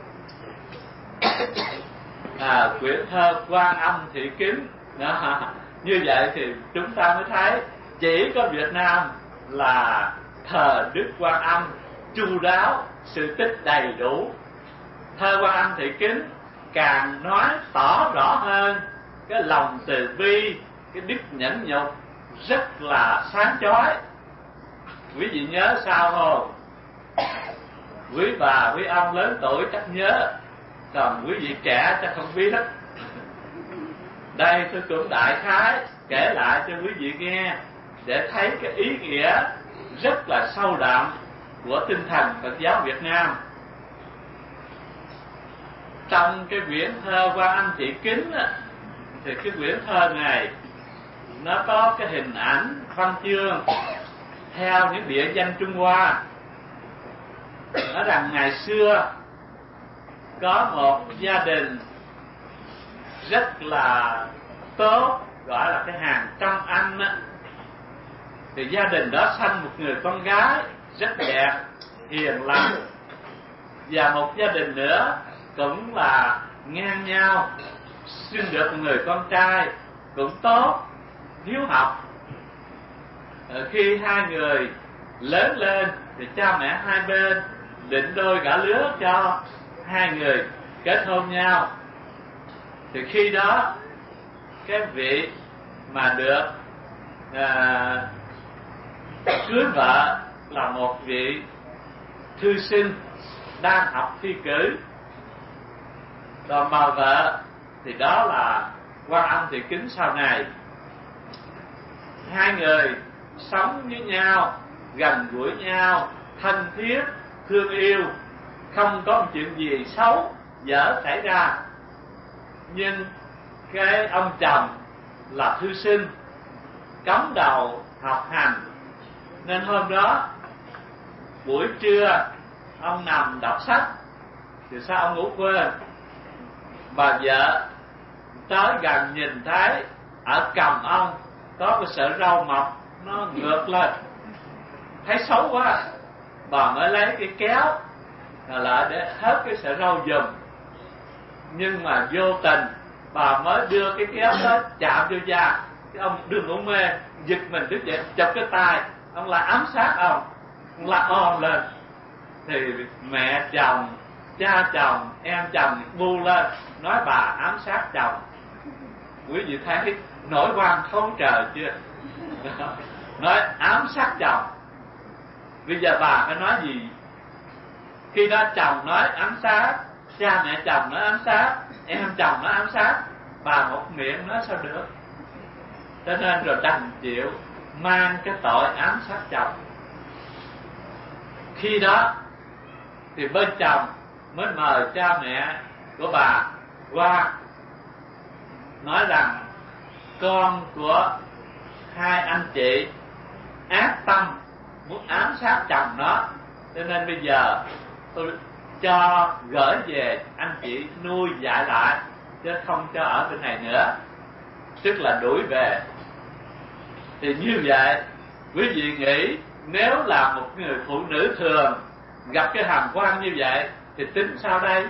À, quyển thơ Quan Âm Thị Kính đó. Như vậy thì chúng ta mới thấy chỉ có Việt Nam là thờ Đức Quan Âm chu đáo, sự tích đầy đủ. Thơ Quan Âm Thị Kính càng nói tỏ rõ hơn cái lòng từ bi, cái đức nhẫn nhục rất là sáng chói. Quý vị nhớ sao không? Quý bà, quý ông lớn tuổi chắc nhớ, còn quý vị trẻ chắc không biết. Đây tôi cũng đại khái kể lại cho quý vị nghe để thấy cái ý nghĩa rất là sâu đậm của tinh thần Phật giáo Việt Nam. Trong cái quyển thơ Quan Âm Thị Kính thì cái quyển thơ này nó có cái hình ảnh văn chương theo những địa danh Trung Hoa. Nói rằng ngày xưa có một gia đình rất là tốt, gọi là cái hàng Trăm Anh á. Thì gia đình đó sanh một người con gái rất đẹp, hiền lành, và một gia đình nữa cũng là ngang nhau, sinh được một người con trai cũng tốt, hiếu học. Khi hai người lớn lên thì cha mẹ hai bên định đôi gả lứa cho hai người kết hôn nhau. Thì khi đó cái vị mà được à, cưới vợ là một vị thư sinh đang học thi cử, còn bà vợ thì đó là Quan Âm Thị Kính sau này. Hai người sống với nhau, gần gũi nhau, thân thiết, thương yêu, không có một chuyện gì xấu dở xảy ra. Nhưng cái ông chồng là thư sinh, cắm đầu học hành, nên hôm đó buổi trưa ông nằm đọc sách thì sao ông ngủ quên. Bà vợ tới gần nhìn thấy ở cằm ông có cái sợi râu mọc nó ngược lên, thấy xấu quá, bà mới lấy cái kéo lại để hớt cái sợi râu giùm. Nhưng mà vô tình bà mới đưa cái kéo tới chạm vô da, cái ông đừng ngủ mê, giật mình đứng dậy chụp cái tay, ông là ám sát ông, ông la on lên. Thì mẹ chồng, cha chồng, em chồng bu lên nói bà ám sát chồng. Quý vị thấy nổi oan thấu trời chưa? Nói ám sát chồng. Bây giờ bà phải nói gì? Khi đó chồng nói ám sát, cha mẹ chồng nói ám sát, em chồng nói ám sát, bà một miệng nói sao được? Cho nên rồi đành chịu mang cái tội ám sát chồng. Khi đó thì bên chồng mới mời cha mẹ của bà qua, nói rằng con của hai anh chị ác tâm muốn ám sát chồng nó, cho nên bây giờ tôi cho gửi về anh chị nuôi dạy lại, chứ không cho ở bên này nữa, tức là đuổi về. Thì như vậy quý vị nghĩ nếu là một người phụ nữ thường gặp cái hàm quan như vậy thì tính sao đây?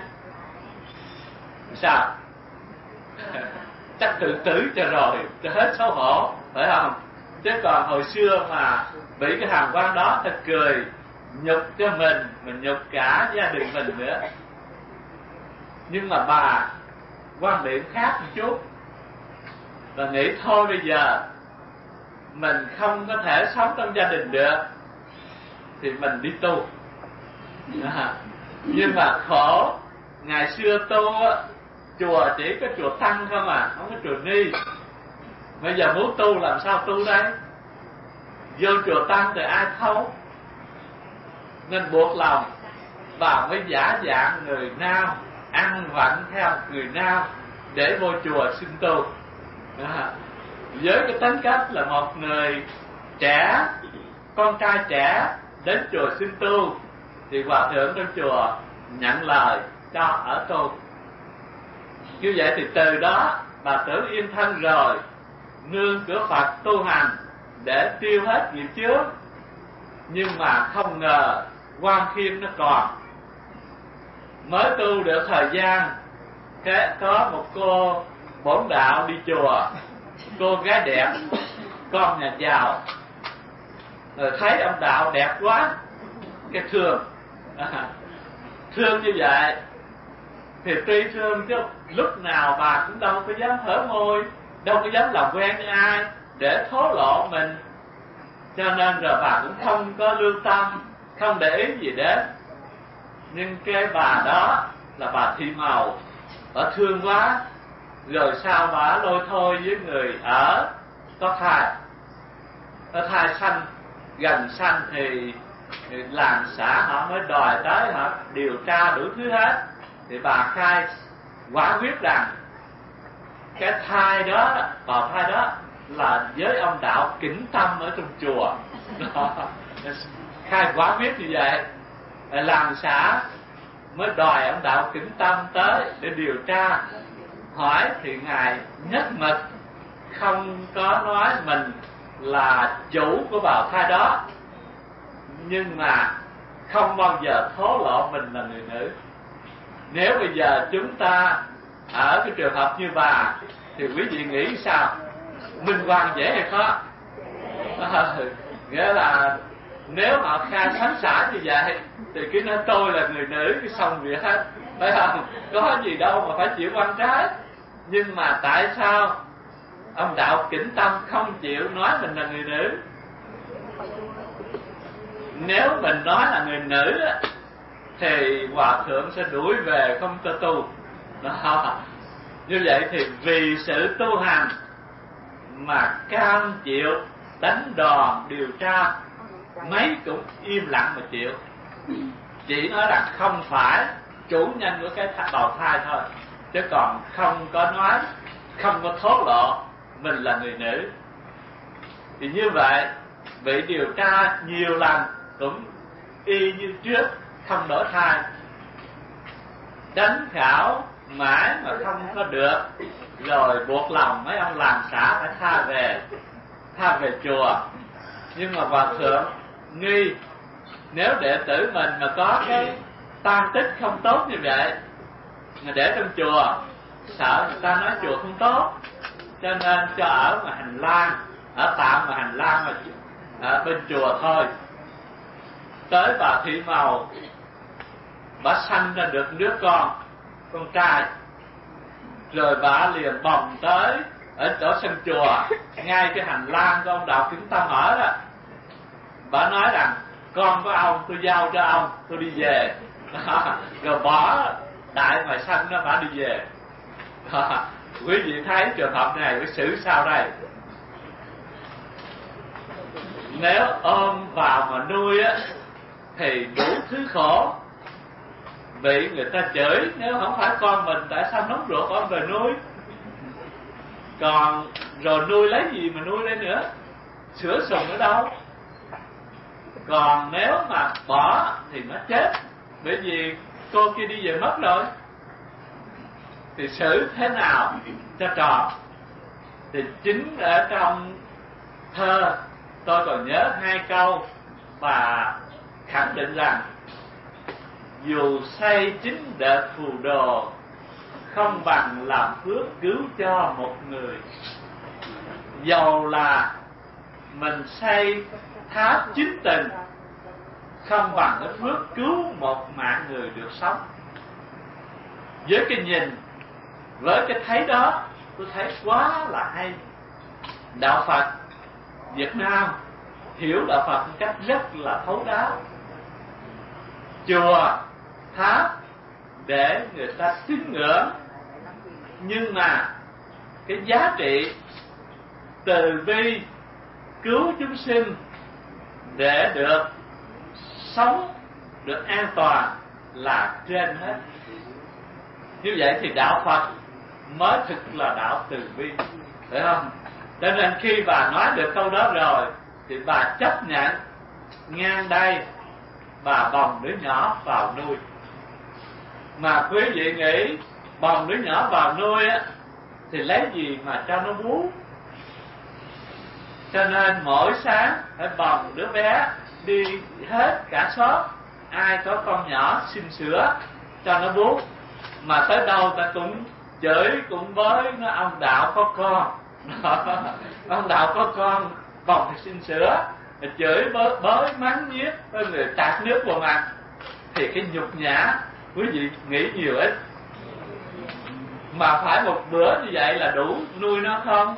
Sao? Chắc tự tử cho rồi, cho hết xấu hổ, phải không? Chứ còn hồi xưa mà bị cái hàm quan đó thật cười, nhục cho mình, mình nhục cả gia đình mình nữa. Nhưng mà bà quan điểm khác một chút, và nghĩ thôi bây giờ mình không có thể sống trong gia đình được thì mình đi tu. À, nhưng mà khổ, ngày xưa tu á, chùa chỉ có chùa Tăng không à, không có chùa Ni. Bây giờ muốn tu làm sao tu đây? Vô chùa Tăng thì ai thấu? Nên buộc lòng bà mới giả dạng người nam ăn vận theo người nam để vô chùa xin tu. À, với cái tính cách là một người trẻ, con trai trẻ đến chùa xin tu, thì hòa thượng trong chùa nhận lời cho ở tu. Như vậy thì từ đó bà tưởng yên thân rồi, nương cửa Phật tu hành để tiêu hết nghiệp chướng. Nhưng mà không ngờ quan khiên nó còn. Mới tu được thời gian, cái có một cô bổn đạo đi chùa, cô gái đẹp, con nhà giàu, rồi thấy ông đạo đẹp quá, cái thương. À, thương như vậy thì tuy thương chứ lúc nào bà cũng đâu có dám hở môi, đâu có dám làm quen với ai để thố lộ mình, cho nên rồi bà cũng không có lưu tâm, không để ý gì đến. Nhưng cái bà đó là bà Thị Màu, bà thương quá, rồi sao bà lôi thôi với người ở có thai, có thai sanh, gần sanh thì làng xã họ mới đòi tới họ điều tra đủ thứ hết. Thì bà khai quả quyết rằng cái thai đó, bào thai đó là với ông đạo Kính Tâm ở trong chùa. Khai quả quyết như vậy, làng xã mới đòi ông đạo Kính Tâm tới để điều tra. Hỏi thì ngài nhất mực không có nói mình là chủ của bào thai đó, nhưng mà không bao giờ thố lộ mình là người nữ. Nếu bây giờ chúng ta ở cái trường hợp như bà thì quý vị nghĩ sao? Minh oan dễ hay khó? À, nghĩa là nếu họ khai sáng xã như vậy thì cứ nói tôi là người nữ, cái xong việc hết, phải không? Có gì đâu mà phải chịu quan trái. Nhưng mà tại sao ông đạo Kính Tâm không chịu nói mình là người nữ? Nếu mình nói là người nữ thì hòa thượng sẽ đuổi về không cho tu. Đó. Như vậy thì vì sự tu hành mà cam chịu đánh đòn điều tra, mấy cũng im lặng mà chịu. Chỉ nói là không phải chủ nhân của cái bào thai thôi, chứ còn không có nói, không có thốt lộ mình là người nữ. Thì như vậy bị điều tra nhiều lần cũng y như trước, không đổi thay. Đánh khảo mãi mà không có được, rồi buộc lòng mấy ông làng xã phải tha về, tha về chùa. Nhưng mà hòa thượng nghi nếu đệ tử mình mà có cái tam tích không tốt như vậy mà để trong chùa, sợ người ta nói chùa không tốt, cho nên cho ở ngoài hành lang, ở tạm ngoài hành lang mà ở bên chùa thôi. Tới bà Thị Màu, bà sanh ra được đứa con, con trai, rồi bà liền bồng tới ở chỗ sân chùa, ngay cái hành lang của ông đạo Kính Tâm ở đó. Bà nói rằng con của ông tôi giao cho ông, tôi đi về. Rồi bỏ đại ngoài sân đó, bà đi về. Quý vị thấy trường hợp này phải xử sao đây? Nếu ôm vào mà nuôi á thì đủ thứ khổ, bị người ta chửi nếu không phải con mình, tại sao nóng ruột ôm về nuôi. Còn rồi nuôi lấy gì mà nuôi đây nữa, sữa sùng ở đâu. Còn nếu mà bỏ thì nó chết, bởi vì cô kia đi về mất rồi. Thì xử thế nào cho tròn? Thì chính ở trong thơ tôi còn nhớ hai câu và khẳng định rằng dù xây chính đợt phù đồ, không bằng làm phước cứu cho một người. Dầu là mình xây tháp chín tầng, không bằng cái phước cứu một mạng người được sống. Với cái nhìn, với cái thấy đó, tôi thấy quá là hay. Đạo Phật Việt Nam hiểu đạo Phật một cách rất là thấu đáo. Chùa, tháp để người ta tín ngưỡng, nhưng mà cái giá trị từ bi cứu chúng sinh để được sống được an toàn là trên hết. Như vậy thì đạo Phật mới thực là đạo từ bi, phải không? Cho nên khi bà nói được câu đó rồi thì bà chấp nhận ngang đây bà bồng đứa nhỏ vào nuôi. Mà quý vị nghĩ bồng đứa nhỏ vào nuôi á thì lấy gì mà cho nó bú? Cho nên mỗi sáng phải bồng đứa bé đi hết cả xóm, ai có con nhỏ xin sữa cho nó bú. Mà tới đâu ta cũng chửi cũng bới nó ông đạo có con ông đạo có con bồng thì xin sữa, chửi bới, bới mắng nhiếc người tạt nước vào mặt. Thì cái nhục nhã quý vị nghĩ nhiều ít. Mà phải một bữa như vậy là đủ nuôi nó không?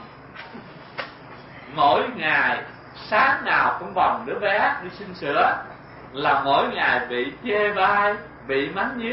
Mỗi ngày sáng nào cũng bồng đứa bé đi xin sữa là mỗi ngày bị chê bai, bị mắng nhiếc.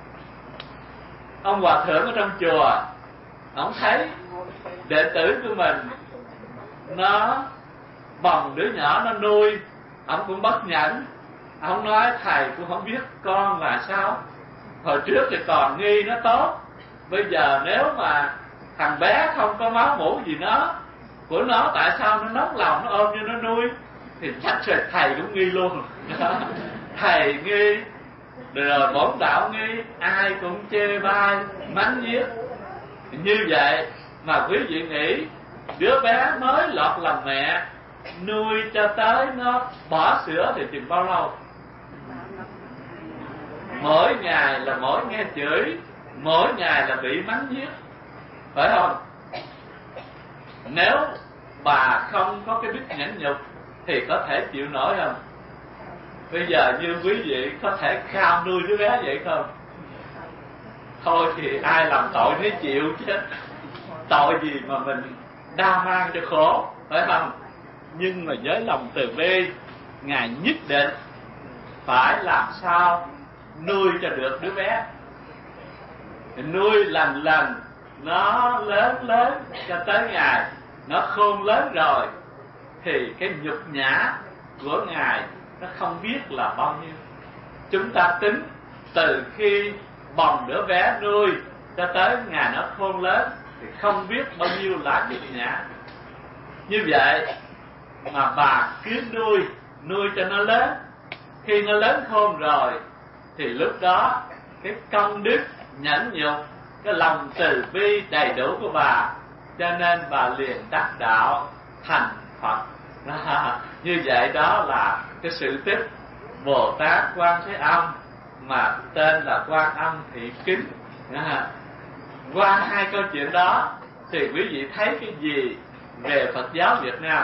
Ông hòa thượng ở trong chùa, ông thấy đệ tử của mình nó bồng đứa nhỏ nó nuôi, ông cũng bất nhẫn. Ông nói thầy cũng không biết con là sao. Hồi trước thì còn nghi nó tốt, bây giờ nếu mà thằng bé không có máu mủ gì nó của nó, tại sao nó nóng lòng nó ôm như nó nuôi, thì chắc rồi thầy cũng nghi luôn. Thầy nghi rồi bổn đạo nghi, ai cũng chê bai mắng nhiếc. Như vậy mà quý vị nghĩ đứa bé mới lọt lòng mẹ nuôi cho tới nó bỏ sữa thì chừng bao lâu? Mỗi ngày là mỗi nghe chửi, mỗi ngày là bị mắng nhiếc, phải không? Nếu bà không có cái biết nhẫn nhục thì có thể chịu nổi không? Bây giờ như quý vị có thể khao nuôi đứa bé vậy không? Thôi thì ai làm tội nấy chịu chứ. Tội gì mà mình đa mang cho khổ, phải không? Nhưng mà với lòng từ bi, Ngài nhất định phải làm sao nuôi cho được đứa bé. Nuôi lần lần nó lớn lớn cho tới ngày nó khôn lớn rồi thì cái nhục nhã của Ngài nó không biết là bao nhiêu. Chúng ta tính từ khi bồng đứa bé nuôi cho tới ngày nó khôn lớn thì không biết bao nhiêu là nhục nhã. Như vậy mà bà cứ nuôi nuôi cho nó lớn, khi nó lớn khôn rồi thì lúc đó cái công đức nhẫn nhục, cái lòng từ bi đầy đủ của bà, cho nên bà liền đắc đạo thành Phật. Như vậy đó là cái sự tích Bồ Tát Quan Thế Âm mà tên là Quan Âm Thị Kính. Qua hai câu chuyện đó thì quý vị thấy cái gì về Phật giáo Việt Nam?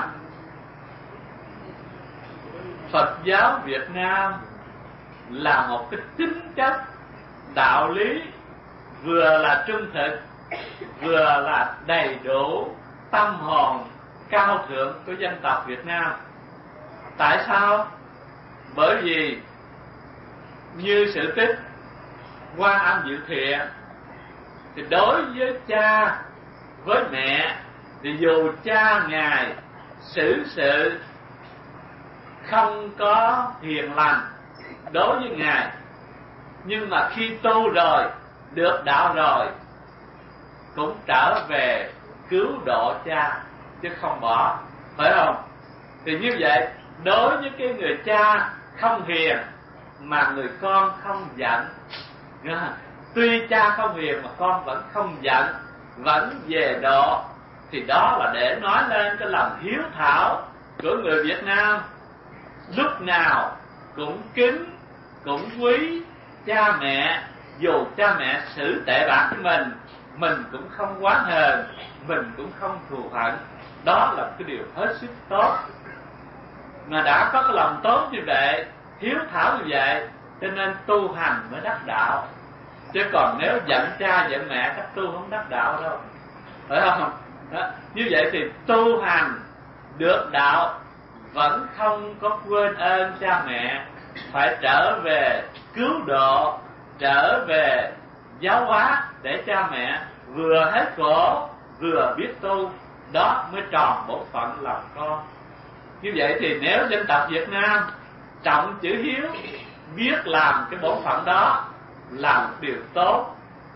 Phật giáo Việt Nam là một cái tính chất đạo lý vừa là trung thực, vừa là đầy đủ tâm hồn cao thượng của dân tộc Việt Nam. Tại sao? Bởi vì như sự tích Quan Âm Diệu Thiện thì đối với cha với mẹ thì dù cha Ngài xử sự không có hiền lành đối với Ngài, nhưng mà khi tu rồi, được đạo rồi, cũng trở về cứu độ cha chứ không bỏ, phải không? Thì như vậy đối với cái người cha không hiền mà người con không giận, tuy cha không hiền mà con vẫn không giận, vẫn về độ, thì đó là để nói lên cái lòng hiếu thảo của người Việt Nam, lúc nào cũng kính cũng quý cha mẹ. Dù cha mẹ xử tệ bạc với mình, mình cũng không oán hờn, mình cũng không thù hận. Đó là cái điều hết sức tốt. Mà đã có cái lòng tốt như vậy, hiếu thảo như vậy, cho nên tu hành mới đắc đạo. Chứ còn nếu giận cha giận mẹ, các tu không đắc đạo đâu, phải không? Đó. Như vậy thì tu hành được đạo vẫn không có quên ơn cha mẹ, phải trở về cứu độ, trở về giáo hóa để cha mẹ vừa hết khổ vừa biết tu, đó mới tròn bổn phận làm con. Như vậy thì nếu dân tộc Việt Nam trọng chữ hiếu, biết làm cái bổn phận đó, làm điều tốt,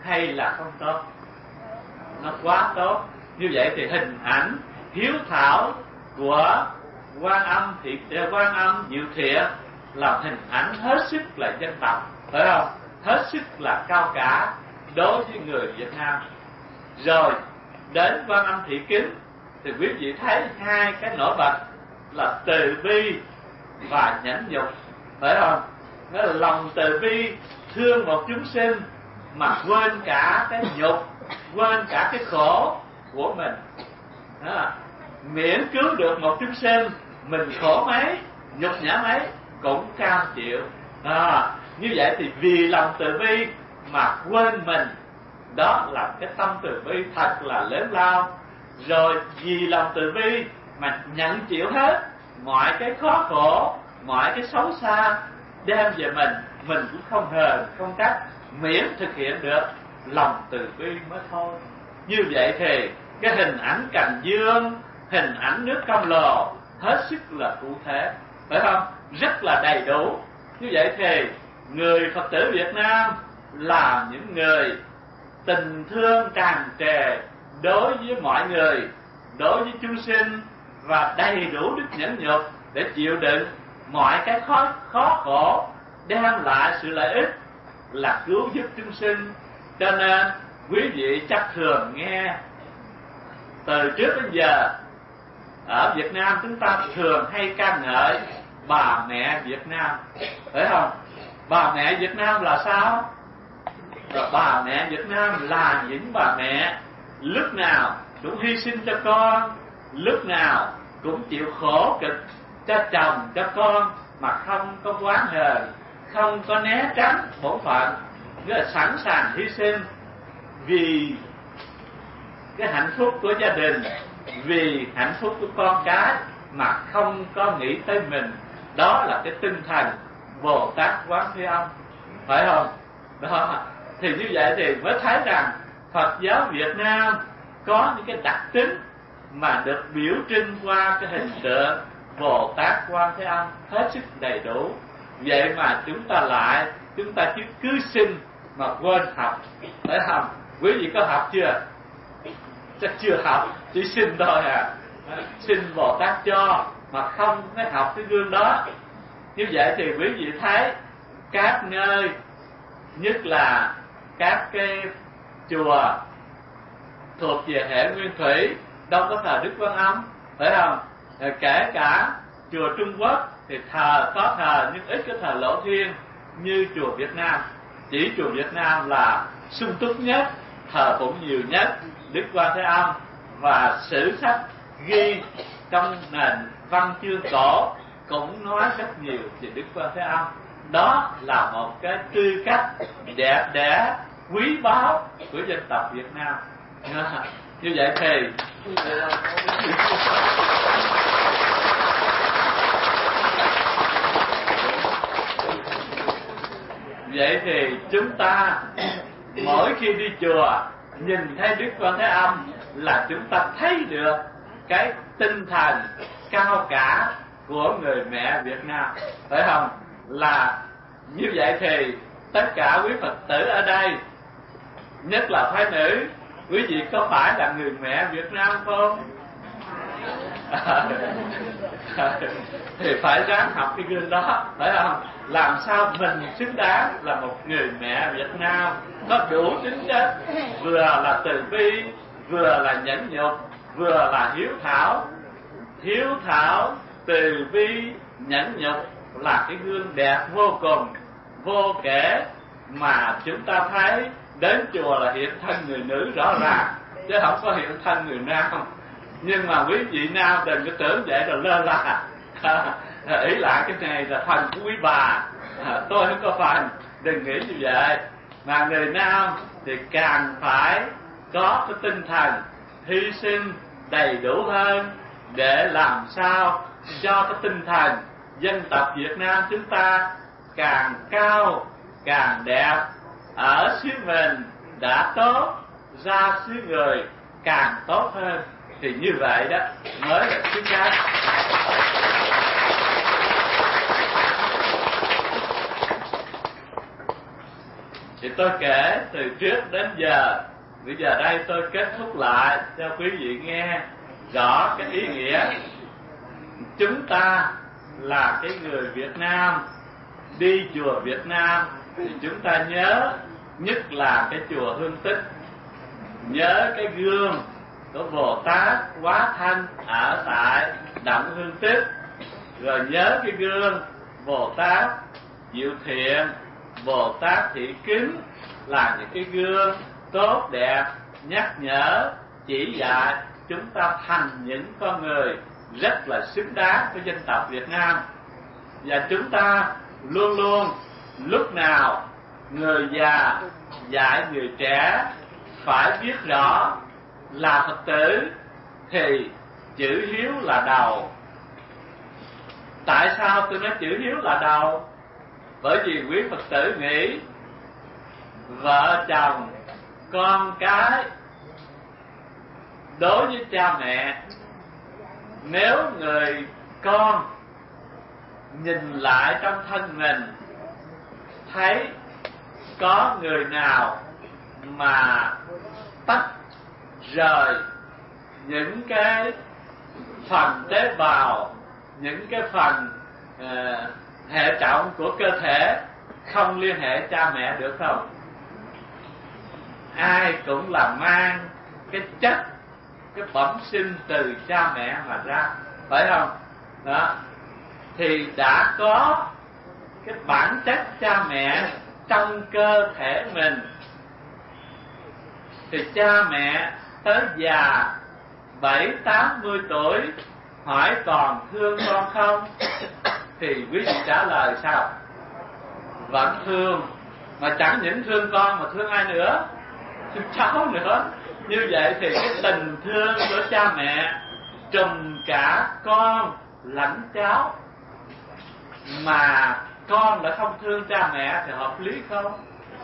hay là không tốt? Nó quá tốt. Như vậy thì hình ảnh hiếu thảo của Quan Âm thì Quan Âm Diệu Thiện là hình ảnh hết sức là dân tộc, phải không? Hết sức là cao cả đối với người Việt Nam. Rồi đến Quan Âm Thị Kính thì quý vị thấy hai cái nổi bật là từ bi và nhẫn nhục, phải không? Nó là lòng từ bi thương một chúng sinh mà quên cả cái nhục, quên cả cái khổ của mình. Đó. Miễn cứu được một chúng sinh, mình khổ mấy, nhục nhã mấy cũng cam chịu. Đó. Như vậy thì vì lòng từ bi mà quên mình, đó là cái tâm từ bi thật là lớn lao. Rồi vì lòng từ bi mà nhận chịu hết mọi cái khó khổ, mọi cái xấu xa đem về mình, mình cũng không hờn không trách, miễn thực hiện được lòng từ bi mới thôi. Như vậy thì cái hình ảnh cành dương, hình ảnh nước cam lồ hết sức là cụ thể, phải không? Rất là đầy đủ. Như vậy thì người Phật tử Việt Nam là những người tình thương tràn trề đối với mọi người, đối với chúng sinh, và đầy đủ đức nhẫn nhục để chịu đựng mọi cái khó khó khổ, đem lại sự lợi ích là cứu giúp chúng sinh. Cho nên quý vị chắc thường nghe từ trước đến giờ ở Việt Nam chúng ta thường hay ca ngợi bà mẹ Việt Nam, phải không? Bà mẹ Việt Nam là sao? Và bà mẹ Việt Nam là những bà mẹ lúc nào cũng hy sinh cho con, lúc nào cũng chịu khổ cực cho chồng cho con mà không có oán hờn, không có né tránh bổn phận, nghĩa là sẵn sàng hy sinh vì cái hạnh phúc của gia đình, vì hạnh phúc của con cái mà không có nghĩ tới mình. Đó là cái tinh thần Bồ Tát Quán Thế Âm, phải không? Đó. Thì như vậy thì mới thấy rằng Phật giáo Việt Nam có những cái đặc tính mà được biểu trưng qua cái hình tượng Bồ Tát Quan Thế Âm hết sức đầy đủ. Vậy mà chúng ta lại chúng ta chứ cứ xin mà quên học, phải không? Quý vị có học chưa? Chắc chưa học, chỉ xin thôi à. Xin Bồ Tát cho mà không có học cái gương đó. Như vậy thì quý vị thấy các nơi, nhất là các cái chùa thuộc về hệ nguyên thủy đâu có thờ Đức Quan Âm, phải không? Kể cả chùa Trung Quốc thì thờ có thờ nhưng ít có thờ Lộ Thiên như chùa Việt Nam. Chỉ chùa Việt Nam là sung túc nhất, thờ cũng nhiều nhất Đức Quan Thế Âm, và sử sách ghi trong nền văn chương cổ cũng nói rất nhiều về Đức Quan Thế Âm. Đó là một cái tư cách đẹp đẽ quý báu của dân tộc Việt Nam. Như vậy thì vậy thì chúng ta mỗi khi đi chùa nhìn thấy Đức Quan Thế Âm là chúng ta thấy được cái tinh thần cao cả của người mẹ Việt Nam, phải không? Là như vậy thì tất cả quý Phật tử ở đây, nhất là phái nữ, quý vị có phải là người mẹ Việt Nam không? Thì phải ráng học cái gương đó, phải không? Làm sao mình xứng đáng là một người mẹ Việt Nam có đủ tính chất, vừa là từ bi, vừa là nhẫn nhục, vừa là hiếu thảo. Hiếu thảo, từ bi, nhẫn nhục là cái gương đẹp vô cùng, vô kể mà chúng ta thấy đến chùa là hiện thân người nữ rõ ràng, chứ không có hiện thân người nam. Nhưng mà quý vị nam đừng có tưởng vậy rồi lơ là ý lại cái này là phần của quý bà, à, tôi không có phần, đừng nghĩ như vậy. Mà người nam thì càng phải có cái tinh thần hy sinh đầy đủ hơn, để làm sao cho cái tinh thần dân tộc Việt Nam chúng ta càng cao, càng đẹp. Ở xứ mình đã tốt, ra xứ người càng tốt hơn. Thì như vậy đó mới là xứng đáng. Thì tôi kể từ trước đến giờ, bây giờ đây tôi kết thúc lại cho quý vị nghe rõ cái ý nghĩa. Chúng ta là cái người Việt Nam, đi chùa Việt Nam thì chúng ta nhớ nhất là cái chùa Hương Tích, nhớ cái gương của Bồ Tát Quá Thanh ở tại Động Hương Tích, rồi nhớ cái gương Bồ Tát Diệu Thiện, Bồ Tát Thị Kính, là những cái gương tốt đẹp nhắc nhở chỉ dạy chúng ta thành những con người rất là xứng đáng với dân tộc Việt Nam. Và chúng ta luôn luôn lúc nào người già dạy người trẻ phải biết rõ là Phật tử thì chữ hiếu là đầu. Tại sao tôi nói chữ hiếu là đầu? Bởi vì quý Phật tử nghĩ vợ chồng con cái đối với cha mẹ, nếu người con nhìn lại trong thân mình thấy có người nào mà tách rời những cái phần tế bào, những cái phần uh, hệ trọng của cơ thể không liên hệ cha mẹ được không? Ai cũng là mang cái chất, cái bẩm sinh từ cha mẹ mà ra, phải không? Đó, thì đã có cái bản chất cha mẹ trong cơ thể mình, thì cha mẹ tới già bảy tám mươi tuổi hỏi còn thương con không, thì quý vị trả lời sao? Vẫn thương, mà chẳng những thương con mà thương ai nữa? Thương cháu nữa. Như vậy thì cái tình thương của cha mẹ trùm cả con lẫn cháu, mà con đã không thương cha mẹ thì hợp lý không?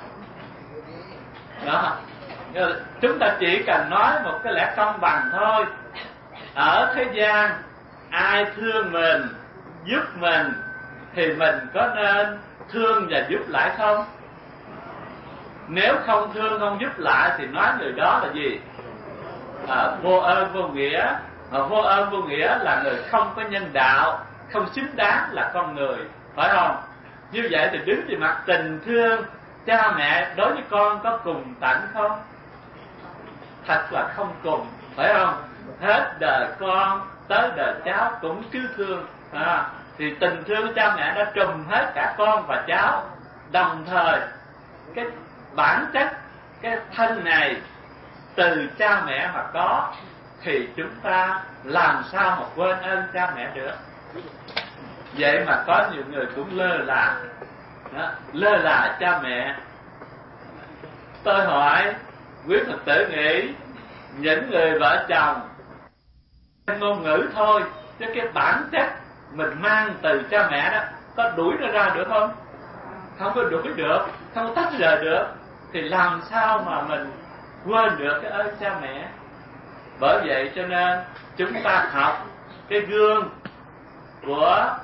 Đó, chúng ta chỉ cần nói một cái lẽ công bằng thôi. Ở thế gian ai thương mình, giúp mình thì mình có nên thương và giúp lại không? Nếu không thương không giúp lại thì nói người đó là gì? À, vô ơn vô nghĩa. Mà vô ơn vô nghĩa là người không có nhân đạo, không xứng đáng là con người, phải không? Như vậy thì đứng về mặt tình thương cha mẹ đối với con có cùng tận không? Thật là không cùng, phải không? Hết đời con tới đời cháu cũng cứ thương. À, thì tình thương cha mẹ đã trùm hết cả con và cháu. Đồng thời cái bản chất, cái thân này từ cha mẹ mà có, thì chúng ta làm sao mà quên ơn cha mẹ được? Vậy mà có nhiều người cũng lơ là, đó, lơ là cha mẹ. Tôi hỏi quý Phật tử nghĩ những người vợ chồng ngôn ngữ thôi, chứ cái bản chất mình mang từ cha mẹ đó có đuổi nó ra được không? Không có đuổi được, không có tách rời được, thì làm sao mà mình quên được cái ơn cha mẹ? Bởi vậy cho nên chúng ta học cái gương của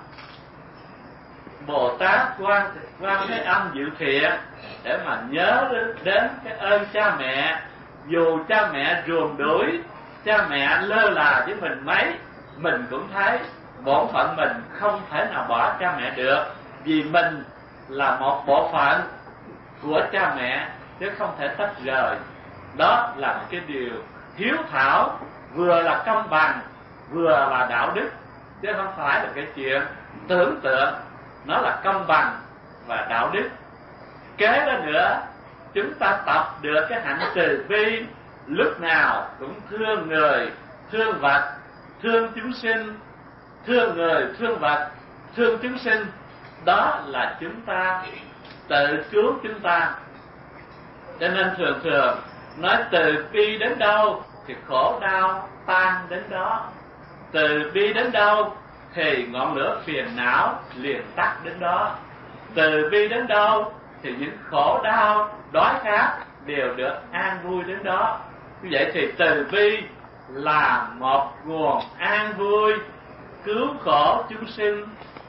Bồ Tát Quan Quan Thế Âm Diệu Thiện để mà nhớ đến cái ơn cha mẹ. Dù cha mẹ ruồng đuổi, cha mẹ lơ là với mình mấy, mình cũng thấy bổn phận mình không thể nào bỏ cha mẹ được, vì mình là một bộ phận của cha mẹ chứ không thể tách rời. Đó là một cái điều hiếu thảo, vừa là công bằng, vừa là đạo đức, chứ không phải là cái chuyện tưởng tượng. Nó là công bằng và đạo đức. Kế đó nữa, chúng ta tập được cái hạnh từ bi, lúc nào cũng thương người, thương vật, thương chúng sinh, thương người, thương vật, thương chúng sinh. Đó là chúng ta tự cứu chúng ta. Cho nên thường thường nói từ bi đến đâu thì khổ đau tan đến đó. Từ bi đến đâu thì ngọn lửa phiền não liền tắt đến đó. Từ bi đến đâu thì những khổ đau đói khát đều được an vui đến đó. Như vậy thì từ bi là một nguồn an vui, cứu khổ chúng sinh,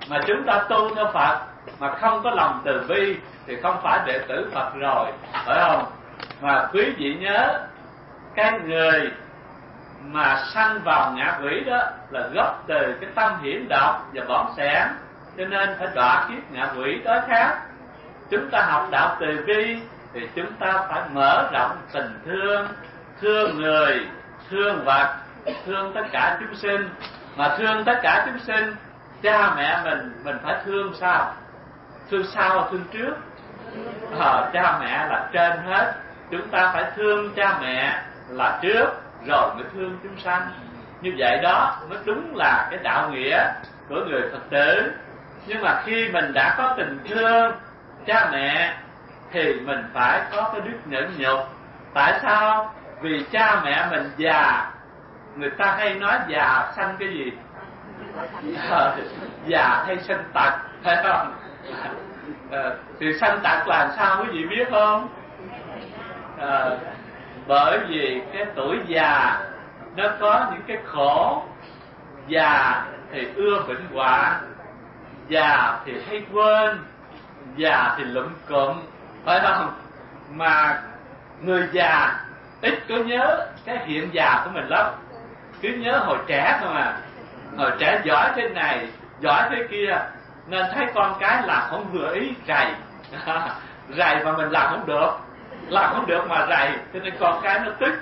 mà chúng ta tu theo Phật mà không có lòng từ bi thì không phải đệ tử Phật rồi, phải không? Mà quý vị nhớ, cái người mà sanh vào ngạ quỷ đó là gốc từ cái tâm hiểm độc và bỏng sẻn, cho nên phải đọa kiếp ngạ quỷ đó khác. Chúng ta học đạo từ bi thì chúng ta phải mở rộng tình thương, thương người, thương vật, thương tất cả chúng sinh. Mà thương tất cả chúng sinh, cha mẹ mình mình phải thương sao? Thương sau thương trước. À, cha mẹ là trên hết, chúng ta phải thương cha mẹ là trước rồi mới thương chúng sanh. Như vậy đó mới đúng là cái đạo nghĩa của người Phật tử. Nhưng mà khi mình đã có tình thương cha mẹ thì mình phải có cái đức nhẫn nhục. Tại sao? Vì cha mẹ mình già, người ta hay nói già sanh cái gì? À, già hay sanh tật, phải không? À, thì sanh tật là sao quý vị biết không? À, bởi vì cái tuổi già nó có những cái khổ. Già thì ưa bệnh hoạn, già thì hay quên, già thì lụm cụm, phải không? Mà người già ít có nhớ cái hiện già của mình lắm, cứ nhớ hồi trẻ thôi à. Hồi trẻ giỏi thế này, giỏi thế kia, nên thấy con cái làm không vừa ý rầy. Rầy mà mình làm không được, làm không được mà rầy, cho nên con cái nó tức.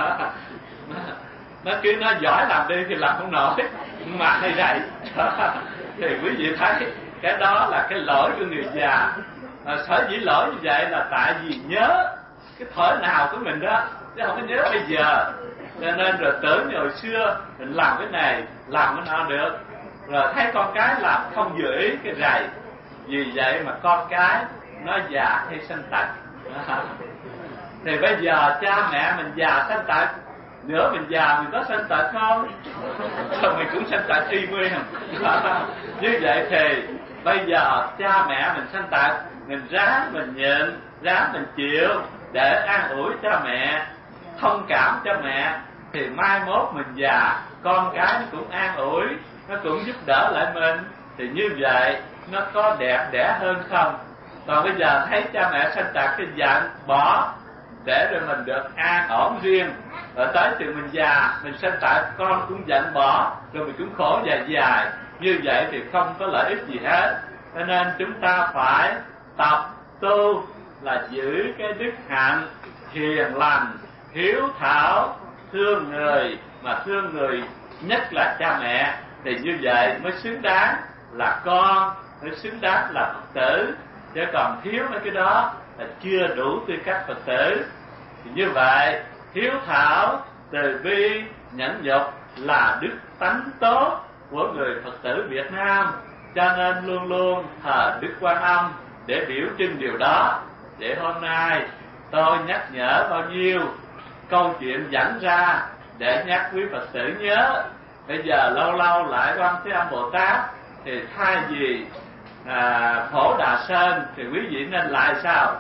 Nó cứ nói giỏi làm đi thì làm không nổi, mà hay rầy. Thì quý vị thấy cái đó là cái lỗi của người già. À, sở dĩ lỗi như vậy là tại vì nhớ cái thời nào của mình đó, chứ không có nhớ bây giờ. Cho nên rồi tưởng như hồi xưa mình làm cái này, làm cái nọ được, rồi thấy con cái làm không vừa ý cái rầy. Vì vậy mà con cái nó già hay sanh tật. Thì bây giờ cha mẹ mình già sanh tật, nữa mình già mình có sanh tật không? Rồi mình cũng sanh tật y nguyên. Như vậy thì bây giờ cha mẹ mình sanh tật, mình ráng mình nhịn, ráng mình chịu để an ủi cha mẹ, thông cảm cho mẹ, thì mai mốt mình già, con cái nó cũng an ủi, nó cũng giúp đỡ lại mình. Thì như vậy nó có đẹp đẽ hơn không? Còn bây giờ thấy cha mẹ sanh tật cái giận bỏ, để rồi mình được an ổn riêng. Rồi tới từ mình già, mình sanh tật, con cũng giận bỏ, rồi mình cũng khổ dài dài. Như vậy thì không có lợi ích gì hết. Cho nên chúng ta phải tập tu là giữ cái đức hạnh hiền lành, hiếu thảo, thương người, mà thương người nhất là cha mẹ. Thì như vậy mới xứng đáng là con, mới xứng đáng là Phật tử. Chứ còn thiếu mấy cái đó là chưa đủ tư cách Phật tử. Thì như vậy hiếu thảo, từ bi, nhẫn nhục là đức tánh tốt của người Phật tử Việt Nam. Cho nên luôn luôn thờ Đức Quan Âm để biểu trưng điều đó. Để hôm nay tôi nhắc nhở bao nhiêu câu chuyện dẫn ra để nhắc quý Phật tử nhớ. Bây giờ lâu lâu lại Quan Thế Âm Bồ Tát, thì thay vì à, Phổ Đà Sơn thì quý vị nên lại sao?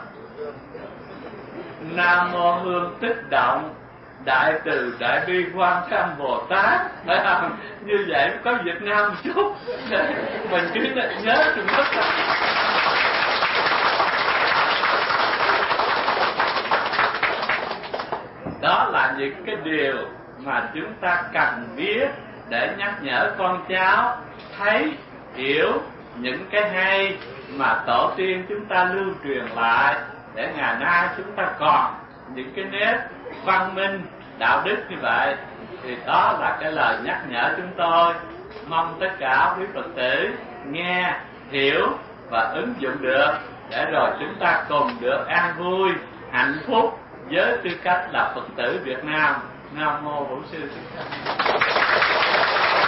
Nam Mô Hương Tích Động Đại Từ Đại Bi Quan Thế Âm Bồ Tát. Phải không? Như vậy có Việt Nam một chút. Mình cứ nhớ Trung Quốc là đó là những cái điều mà chúng ta cần biết để nhắc nhở con cháu thấy hiểu những cái hay mà tổ tiên chúng ta lưu truyền lại, để ngày nay chúng ta còn những cái nét văn minh đạo đức như vậy. Thì đó là cái lời nhắc nhở chúng tôi. Mong tất cả quý Phật tử nghe, hiểu và ứng dụng được, để rồi chúng ta cùng được an vui, hạnh phúc với tư cách là Phật tử Việt Nam. Nam Mô Bổn Sư Thích Ca.